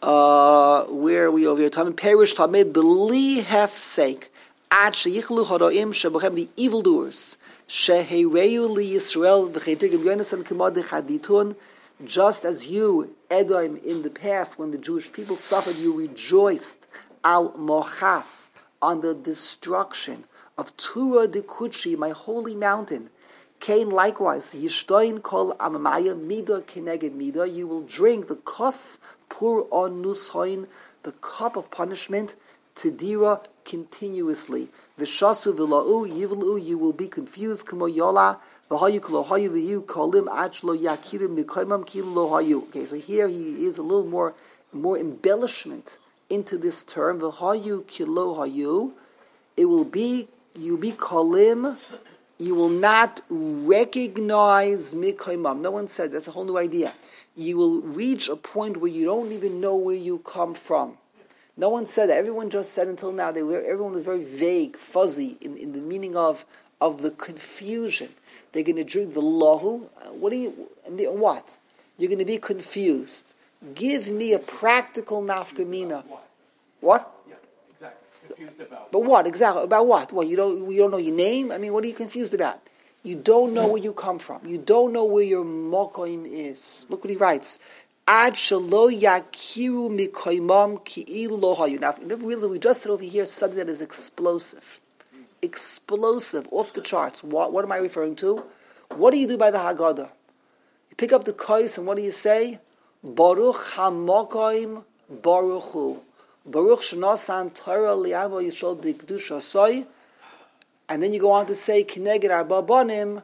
[SPEAKER 1] Where are we over here? Tamid perish tamid beli hefsek ad sheyichlu haraim shebachem, the evildoers sheheireu li Yisrael v'cheitigim yonasan k'mod chaditun. Just as you, Edom, in the past, when the Jewish people suffered, you rejoiced al mochas, on the destruction of Tura de Kutshi, my holy mountain. Cain likewise, Yishtoin kol amamaya mida keneged mida. You will drink the kos pur on nushoin, the cup of punishment, tedira, continuously. Vishasu v'la'u yivlu, you will be confused. Kamo yola v'hayu k'lohayu v'yu kolim achlo yakirim mikoimam kilo lohayu. Okay, so here he is a little more embellishment into this term. V'hayu kilo hayu. It will be, you be kolim. You will not recognize mikoimam. No one said, that's a whole new idea. You will reach a point where you don't even know where you come from. No one said that. Everyone just said until now, everyone was very vague, fuzzy in the meaning of the confusion. They're going to drink the lahu. What? You're going to be confused. Give me a practical nafkamina. What?
[SPEAKER 2] Yeah, exactly. Confused about.
[SPEAKER 1] But what exactly? About what? What, you don't know your name? I mean, what are you confused about? You don't know where you come from. You don't know where your mokoim is. Look what he writes. Ad shelo yakiru mikoimam ki'ilu lo hayu. Now, really, we just said over here something that is explosive. Explosive, off the charts. What am I referring to? What do you do by the Haggadah? You pick up the kais and what do you say? Baruch hamokoim baruch hu. Baruch shenosan Torah li'avo yishol b'kedusha soy. And then you go on to say, Kineged arba banim,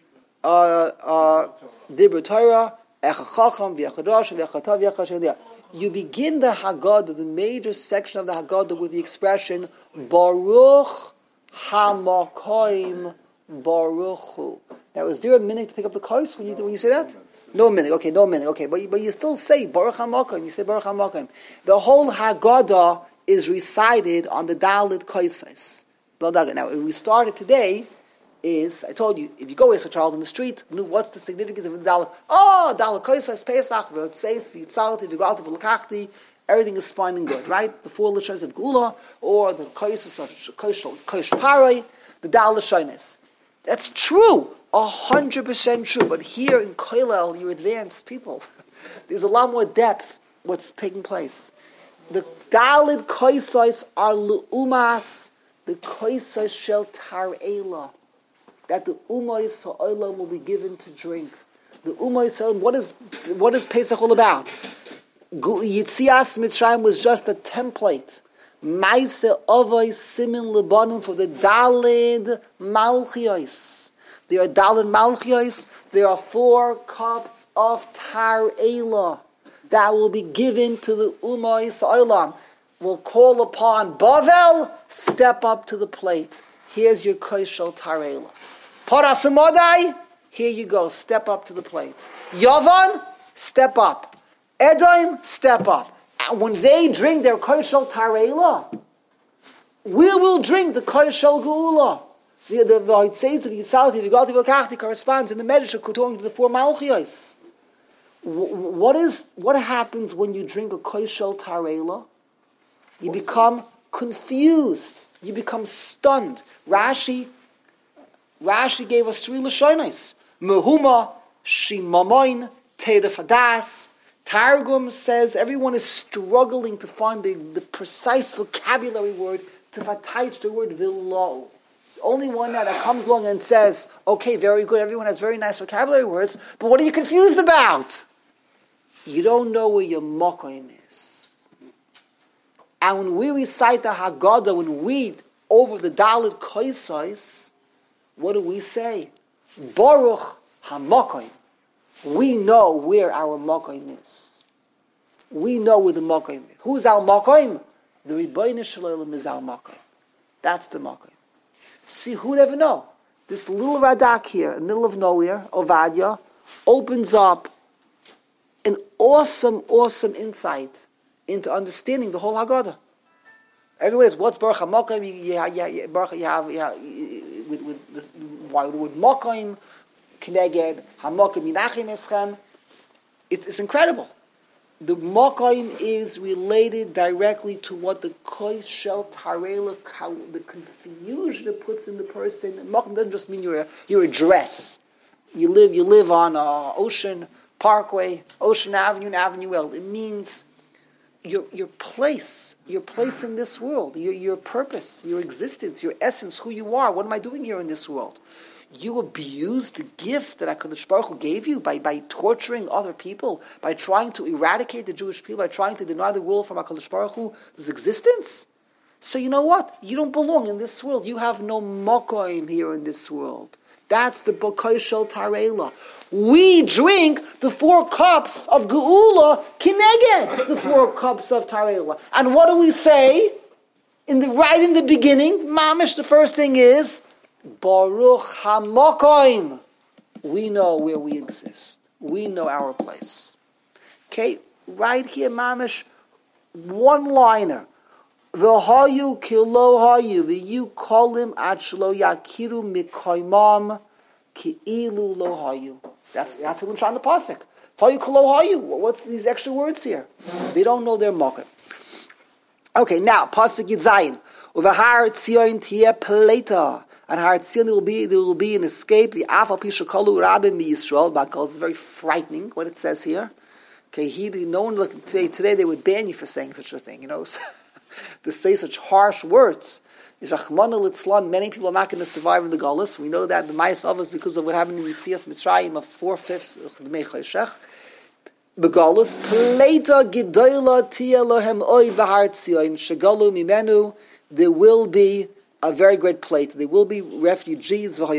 [SPEAKER 1] dibur Torah, echachacham, v'echadosh, v'echatav, v'echashadia. You begin the Haggadah, the major section of the Haggadah, with the expression, Baruch hamakoim baruch hu. Now, is there a minute to pick up the kos when you say that? No minute. Okay, no minute. Okay, but you still say Baruch hamakoim. You say Baruch hamakoim. The whole Haggadah is recited on the Dalit Kosais. Now, we started today is, I told you, if you go with a child in the street, what's the significance of the Dalit? Oh, Dalit Kosais, Pesach, V'tzeis, V'yitzalti, V'galti, V'lakachti, everything is fine and good, right? The four Lashonos of Gula, or the Kosais of Kosh Parai, the Dalit Lashonos. That's true, 100% true, but here in Koilel, you advanced people. There's a lot more depth what's taking place. The Dalit Kosais are L'umas, the Kosais shel Tar'ela, that the Umayis Ha'olam will be given to drink. The Umayis Ha'olam, what is Pesach all about? Yitzias Mitzrayim was just a template. Maise Ovay Simin Lebanon for the Dalid Malchios. There are Dalid Malchios. There are 4 cups of Tar'ela that will be given to the Umayis Ha'olam. Will call upon Bavel, step up to the plate. Here's your Koshel Tarela. Parasumodai, here you go, step up to the plate. Yavan, step up. Edom, step up. And when they drink their Koshel Tarela, we will drink the Koshel Geula. The V'hoitzeis of Yitzalti, V'galti V'lakachti corresponds in the Medrash according to the 4 Malchios. What happens when you drink a Koshel Tarela? You become confused. You become stunned. Rashi gave us 3 Lashonos. Mehuma, Shimamoin, Terefadas. Targum says everyone is struggling to find the precise vocabulary word to fatayich the word villo. The only one that comes along and says, okay, very good, everyone has very nice vocabulary words, but what are you confused about? You don't know where your mokoim is. And when we recite the Haggadah, when we, over the Dalit Kosais, what do we say? Baruch HaMokoim. We know where our Mokoim is. We know where the Mokoim is. Who's our Mokoim? The Rebbeinu Shalom is our Mokoim. That's the Mokoim. See, who'd ever know? This little Radak here, in the middle of nowhere, Ovadia, opens up an awesome insight into understanding the whole Haggadah. Everyone is, what's Baruch HaMokoim? Why the word Mokoim, Kneged, HaMokoim, Yinachim Eschem. It's incredible. The Mokaim is related directly to what the Kois Shel Tarela, the confusion it puts in the person. Mokaim doesn't just mean your address. You live on Ocean Parkway, Ocean Avenue, and Avenue L. It means your place in this world, your purpose, your existence, your essence, who you are. What am I doing here in this world? You abused the gift that HaKadosh Baruch Hu gave you by torturing other people, by trying to eradicate the Jewish people, by trying to deny the world from HaKadosh Baruch Hu's existence. So you know what? You don't belong in this world. You have no mokoim here in this world. That's the Bokoi Shel Tarela. We drink the 4 cups of Geula Kineged, the 4 cups of Tarela. And what do we say? Right in the beginning, Mamish, the first thing is, Baruch HaMokoim. We know where we exist. We know our place. Okay, right here, Mamish, one-liner. V'hayu kilo hayu v'yu kolim ad shelo yakiru mikoimam ki'ilu lo hayu. That's what I'm trying to pasuk. V'hayu kilo hayu. What's these extra words here? They don't know their mokim. Okay, now pasuk Yitzayin. Uvahar tzion tiye pleta. And Har Tzion there will be an escape. The Afal Pisha Kalu Rabim Yisrael. Because it's very frightening what it says here. Okay, no one look today they would ban you for saying such a thing. You know, to say such harsh words. Is Rachmana Litzlan. Many people are not going to survive in the Galus. We know that the Mayas of us because of what happened in Yitzias Mitzrayim of 4/5 of the Mechayshech. The Galus Pleta Gedola Tia Lohem Oid V'Har Tzion Shegalu Mimenu. There will be a very great plate. There will be refugees. Who's the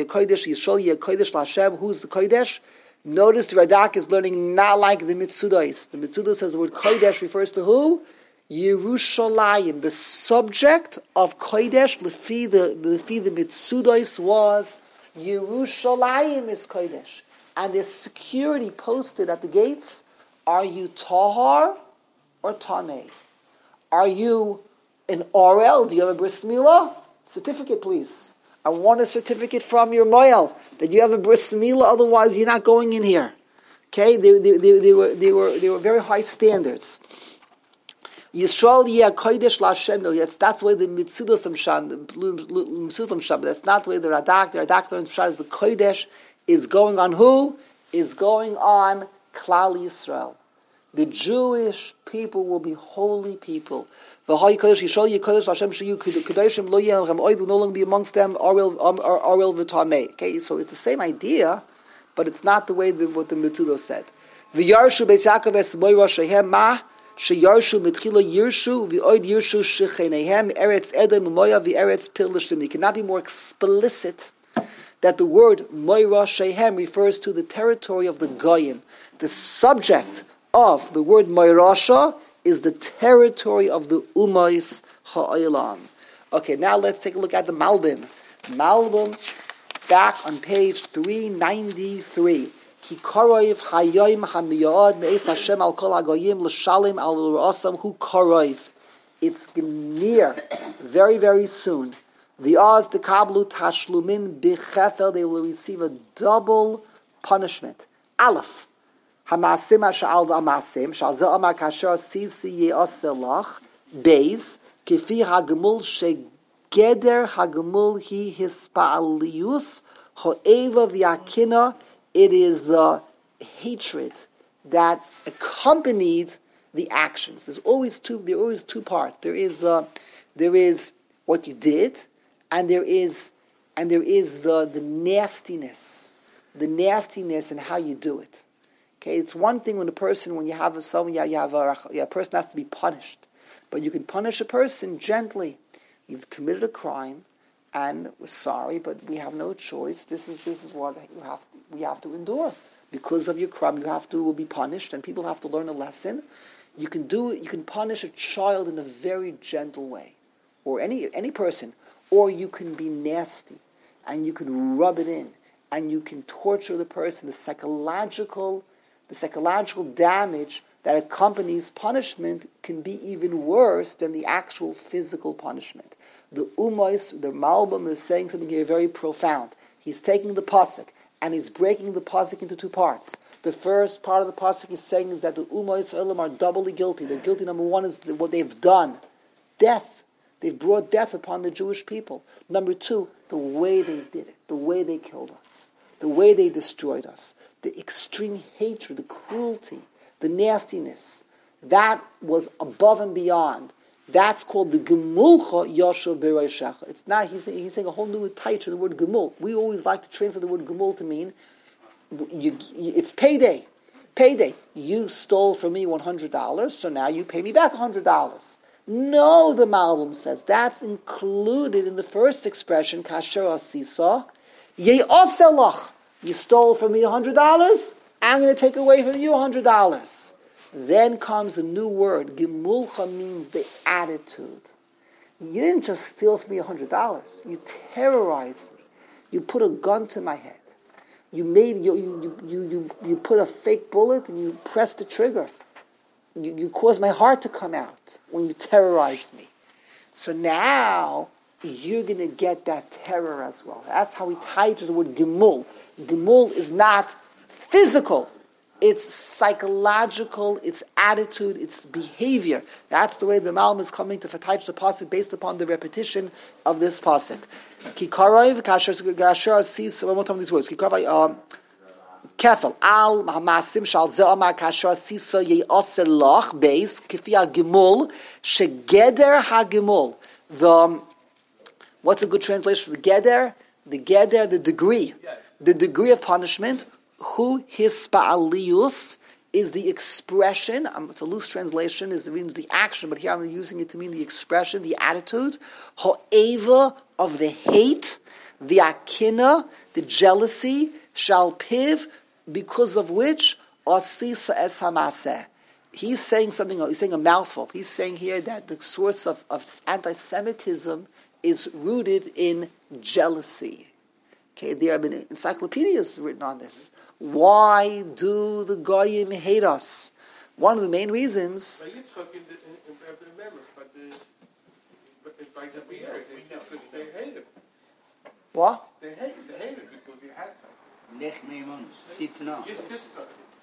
[SPEAKER 1] Kodesh? Notice the Radak is learning not like the Mitzudos. The Mitzudos says the word Kodesh refers to who? Yerushalayim. The subject of Kodesh, lefi the Mitzudos was Yerushalayim is Kodesh. And there's security posted at the gates. Are you Tahar or Tameh? Are you an Orel? Do you have a Bris Milah? Certificate, please. I want a certificate from your moel that you have a bris milah. Otherwise, you're not going in here. Okay, they were very high standards. Yisrael yeh kodesh laShem. That's the way the Mitzudos Shab. That's not the way the Radak. The Radak learns the kodesh is going on who? Is going on Klal Yisrael. The Jewish people will be holy people. No longer be amongst them. Okay, so it's the same idea, but it's not the way what the Mitzudos said. The Yarshu Beis Yaakov es Moira Shehem Ma Sheyarshu Mitchila Yirshu V'Oid Yirshu Shechenehem Eretz Edom Moya V'Eretz Pilishtim. It cannot be more explicit that the word Moira Shehem refers to the territory of the Goyim. The subject of the word Moirasha is the territory of the Umais Ha'olam. Okay, now let's take a look at the Malbim. Malbim, back on page 393. Ki koroiv hayoim hamiyad me'es Hashem al kol hagoyim l'shalim al ra'asam hu koroiv. It's near, very, very soon. The oz tekablu tashlumin bichefel, they will receive a double punishment. Aleph. Hamasim ha'sha'al v'amasim, sha'al amar kasher sisi ye'aselach, beis, kifi ha'gemul she'geder ha'gemul hi hispa'aliyus, ho'eva v'yakina, it is the hatred that accompanied the actions. There are always two parts. There is what you did, and there is the nastiness and how you do it. Okay, it's one thing when a person has a person has to be punished, but you can punish a person gently. You've committed a crime, and we're sorry, but we have no choice. This is what we have to endure because of your crime. You will be punished, and people have to learn a lesson. You can punish a child in a very gentle way, or any person, or you can be nasty, and you can rub it in, and you can torture the person. The psychological damage that accompanies punishment can be even worse than the actual physical punishment. The Malbim is saying something here very profound. He's taking the pasuk and he's breaking the pasuk into two parts. The first part of the pasuk is saying is that the Ummah Yisraelim are doubly guilty. They're guilty. Number one is what they've done, death. They've brought death upon the Jewish people. Number two, the way they did it, the way they killed us, the way they destroyed us, the extreme hatred, the cruelty, the nastiness. That was above and beyond. That's called the Gemulcha Yoshev Bereishecha. It's not, he's saying a whole new type to the word Gemul. We always like to translate the word Gemul to mean, it's payday. Payday. You stole from me $100, so now you pay me back $100. No, the Malbim says, that's included in the first expression, Kasher Asisa, Ye'oselach. You stole from me $100, I'm going to take away from you $100. Then comes a new word. Gemulcha means the attitude. You didn't just steal from me $100. You terrorized me. You put a gun to my head. You put a fake bullet and you pressed the trigger. You caused my heart to come out when you terrorized me. So now you're going to get that terror as well. That's how he ties the word gemul. Gemul is not physical. It's psychological, it's attitude, it's behavior. That's the way the Malbim is coming to Fataych the pasuk based upon the repetition of this pasuk. Kikarov kasher sees one more time these words. Kikarov kefel al hamasim shal ze amar kasher sisa ye'oselach beis kifi hagimul shegeder hagimul. The what's a good translation for the geder? The geder, the degree, the degree of punishment. Hu hispa'alius is the expression. It's a loose translation. It means the action, but here I'm using it to mean the expression, the attitude. Ha'eva of the hate, the akina, the jealousy, shall piv, because of which asisa es hamaseh. He's saying something. He's saying a mouthful. He's saying here that the source of anti-Semitism is rooted in jealousy. Okay, there have been encyclopedias written on this. Why do the Goyim hate us? One of the main reasons.
[SPEAKER 6] By the beer, because they hate him.
[SPEAKER 1] What?
[SPEAKER 6] They hate him because he had something. Your sister.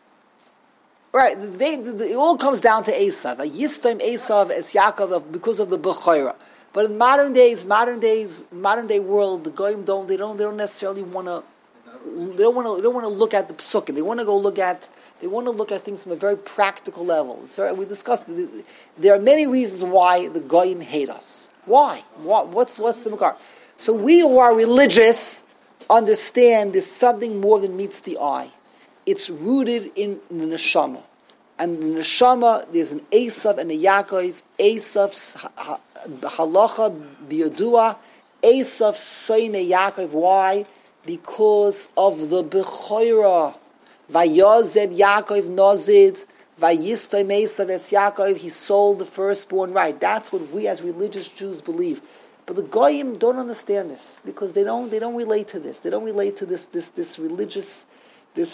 [SPEAKER 1] Right, it all comes down to Esav. Yistam Esav as Yaakov because of the Bechorah. But in modern day world, the Goyim don't necessarily want to. They don't want to look at the psukim. They want to look at things from a very practical level. We discussed it. There are many reasons why the Goyim hate us. Why? What's the makar? So we who are religious understand there's something more than meets the eye. It's rooted in the neshama. And in the neshama, there's an Esav and a Yaakov. Esav's halacha biyadua. Esav soine Yaakov. Why? Because of the Bechorah. Vayozed Yaakov nozid. Vayistay Esav es Yaakov. He sold the firstborn right. That's what we as religious Jews believe. But the Goyim don't understand this because they don't relate to this. They don't relate to this religious, the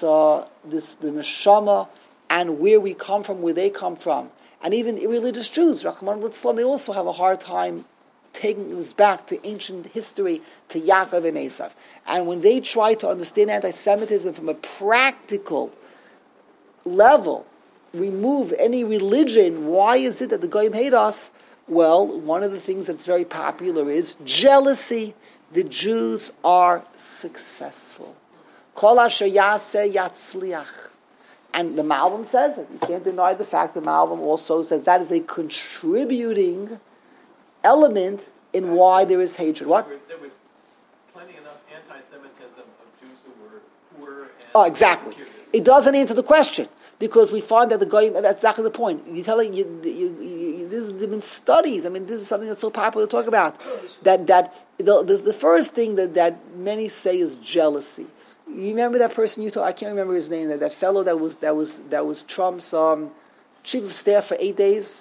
[SPEAKER 1] neshama, and where we come from, where they come from. And even irreligious Jews, Rahman al-Islam, they also have a hard time taking this back to ancient history, to Yaakov and Esav. And when they try to understand anti-Semitism from a practical level, remove any religion, why is it that the Goyim hate us? Well, one of the things that's very popular is jealousy. The Jews are successful. Kol asher yaseh yatzliach. And the Malbim says it. You can't deny the fact the Malbim also says that is a contributing element in why there is hatred. What?
[SPEAKER 2] There was plenty enough anti-Semitism of Jews who were poor and
[SPEAKER 1] exactly.
[SPEAKER 2] persecuted.
[SPEAKER 1] It doesn't answer the question. Because we find that the Goyim, that's exactly the point. You're telling there's been studies. I mean, this is something that's so popular to talk about. That the first thing that many say is jealousy. You remember that person you told? I can't remember his name. That fellow that was Trump's chief of staff for 8 days.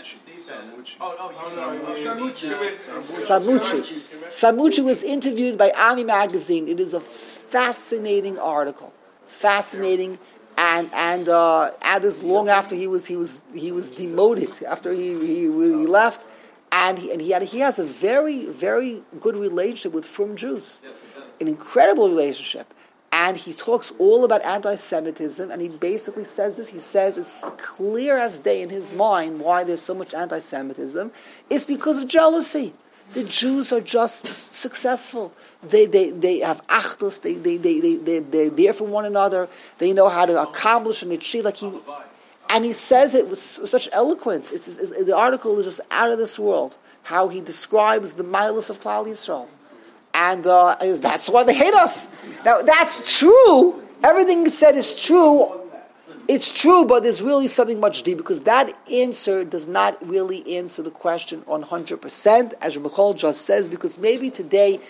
[SPEAKER 1] Samucci was interviewed by Ami Magazine. It is a fascinating article. Fascinating. And this long after he was demoted, after he left, and he has a very, very good relationship with Frum Jews, an incredible relationship. And he talks all about anti-Semitism, and he basically says this. He says it's clear as day in his mind why there's so much anti-Semitism. It's because of jealousy. The Jews are just successful. They have achdus. They're there for one another. They know how to accomplish and achieve. And he says it with such eloquence. The article is just out of this world. How he describes the milus of Klal Yisrael. And that's why they hate us. Now, that's true. Everything he said is true. It's true, but there's really something much deeper, because that answer does not really answer the question 100%, as Rabbi Chol just says, because maybe today,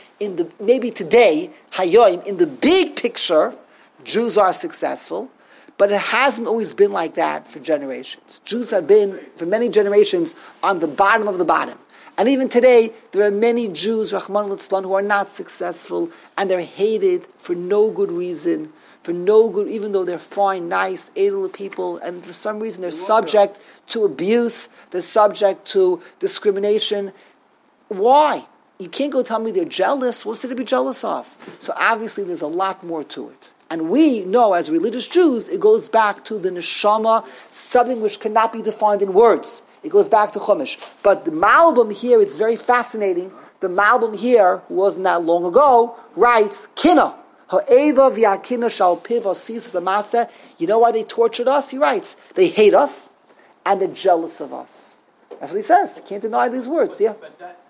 [SPEAKER 1] Hayoim, in the big picture, Jews are successful, but it hasn't always been like that for generations. Jews have been, for many generations, on the bottom of the bottom. And even today, there are many Jews, Rahman al-Islam, who are not successful, and they're hated for no good reason, even though they're fine, nice, edel people, and for some reason they're subject to abuse, they're subject to discrimination. Why? You can't go tell me they're jealous. What's there to be jealous of? So obviously there's a lot more to it. And we know, as religious Jews, it goes back to the neshama, something which cannot be defined in words. It goes back to Chumash. But the Malbim here, it's very fascinating. The Malbim here, who wasn't that long ago, writes, Kina. Ha'eva v'yakina shal piv ha'sis amasa. You know why they tortured us? He writes, they hate us, and they're jealous of us. That's what he says. You can't deny these words, yeah.
[SPEAKER 2] But that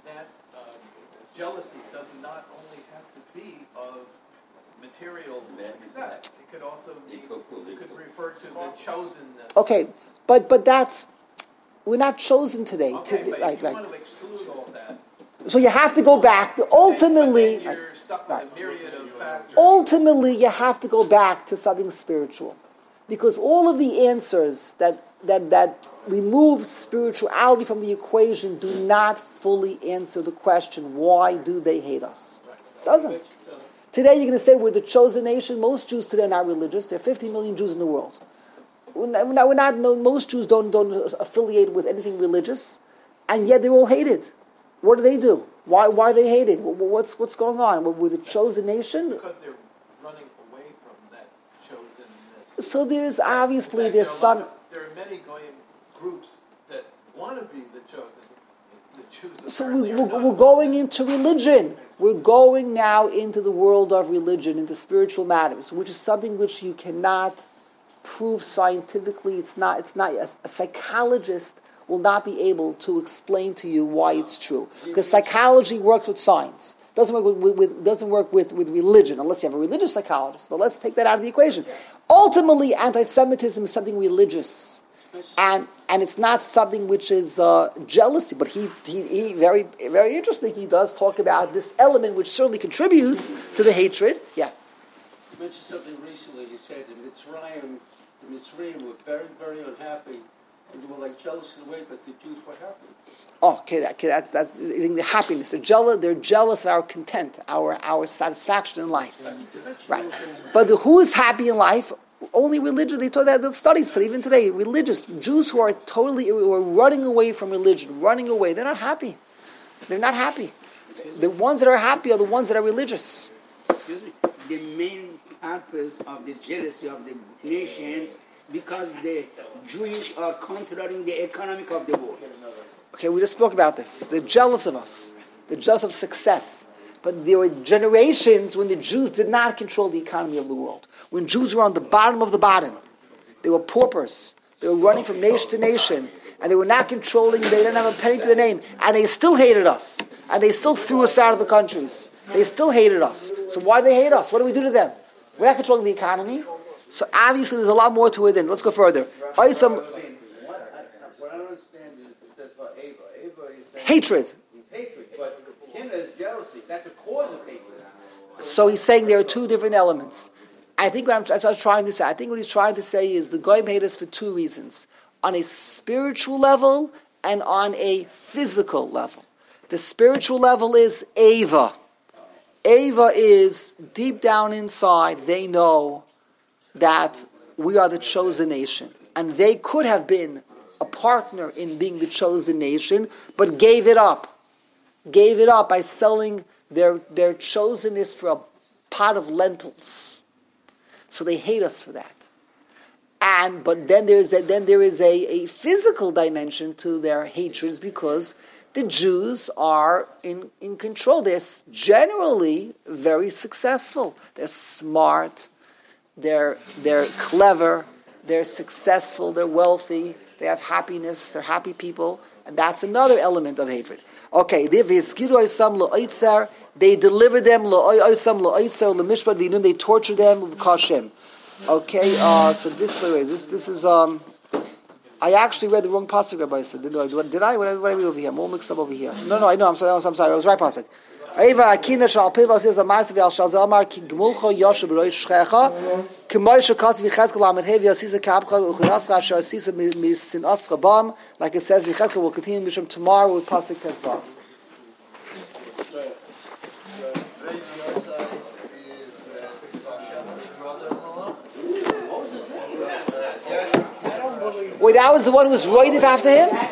[SPEAKER 2] jealousy does not only have to be of material success. It could also be, could refer to the chosenness.
[SPEAKER 1] Okay, but that's, we're not chosen today.
[SPEAKER 2] Okay, but if you want to exclude all that,
[SPEAKER 1] so you have to go back. Ultimately,
[SPEAKER 2] but then you're stuck with a myriad of factors.
[SPEAKER 1] Ultimately, you have to go back to something spiritual, because all of the answers that remove spirituality from the equation do not fully answer the question: why do they hate us? Doesn't. Today, you're going to say we're the chosen nation. Most Jews today are not religious. There are 50 million Jews in the world. Most Jews don't affiliate with anything religious, and yet they're all hated. What do? Why are they hated? What's going on? We're the chosen nation?
[SPEAKER 2] Because they're running away from that chosenness.
[SPEAKER 1] So there's
[SPEAKER 2] There are many Goyim groups that want to be the chosen. The Jews.
[SPEAKER 1] So we're going into religion. We're going now into the world of religion, into spiritual matters, which is something which you cannot prove scientifically. It's not. A psychologist will not be able to explain to you why it's true, because psychology works with science. Doesn't work with religion, unless you have a religious psychologist. But let's take that out of the equation. Ultimately, anti-Semitism is something religious, and it's not something which is jealousy. But he very, very interesting. He does talk about this element which certainly contributes to the hatred. Yeah.
[SPEAKER 7] You mentioned something recently. You said the Mitzrayim were very, very unhappy, and they were like jealous in a way that the Jews were happy.
[SPEAKER 1] Oh, that's the happiness. They're jealous of our content, our satisfaction in life. Right. But who is happy in life? Only religion. They taught that the studies today, even today. Religious Jews who are running away from religion, they're not happy. They're not happy. The ones that are happy are the ones that are religious.
[SPEAKER 8] Excuse me. The main purpose of the jealousy of the nations, because the Jewish are controlling the economic of the world.
[SPEAKER 1] Okay, we just spoke about this. They're jealous of us. They're jealous of success. But there were generations when the Jews did not control the economy of the world. When Jews were on the bottom of the bottom. They were paupers. They were running from nation to nation. And they were not controlling, they didn't have a penny to their name. And they still hated us. And they still threw us out of the countries. They still hated us. So why do they hate us? What do we do to them? We're not controlling the economy. So obviously there's a lot more to it then. Let's go further.
[SPEAKER 7] What I don't understand is it says about Ava. Ava is
[SPEAKER 1] hatred.
[SPEAKER 7] Hatred, but Kina is jealousy. That's a cause of hatred.
[SPEAKER 1] So he's saying there are two different elements. I think what I was trying to say. I think what he's trying to say is the Goyim hate us for two reasons: on a spiritual level and on a physical level. The spiritual level is Ava. Ava is deep down inside. They know that we are the chosen nation, and they could have been a partner in being the chosen nation, but gave it up by selling their chosenness for a pot of lentils. So they hate us for that. But then there is a physical dimension to their hatreds because the Jews are in control. They're generally very successful. They're smart. They're clever. They're successful. They're wealthy. They have happiness. They're happy people. And that's another element of hatred. Okay, they deliver them, they torture them, kashem. Okay, so this this is I actually read the wrong pasuk, Rabbi said. Did I? What did I read over here? I'm all mixed up over here. No, I know. I'm sorry. I was right pasuk. Eva akina shal piva says a massive al shal zamar ki gmulcho yoshe b'roi shchecha k'moy shekas v'cheskel amet hevi asisa kapcha u'chinascha asher asisa misin ascha bam, like it says v'cheskel. We'll continue Mishum tomorrow with pasuk Tezvav. Wait, that was the one who was roidif after him?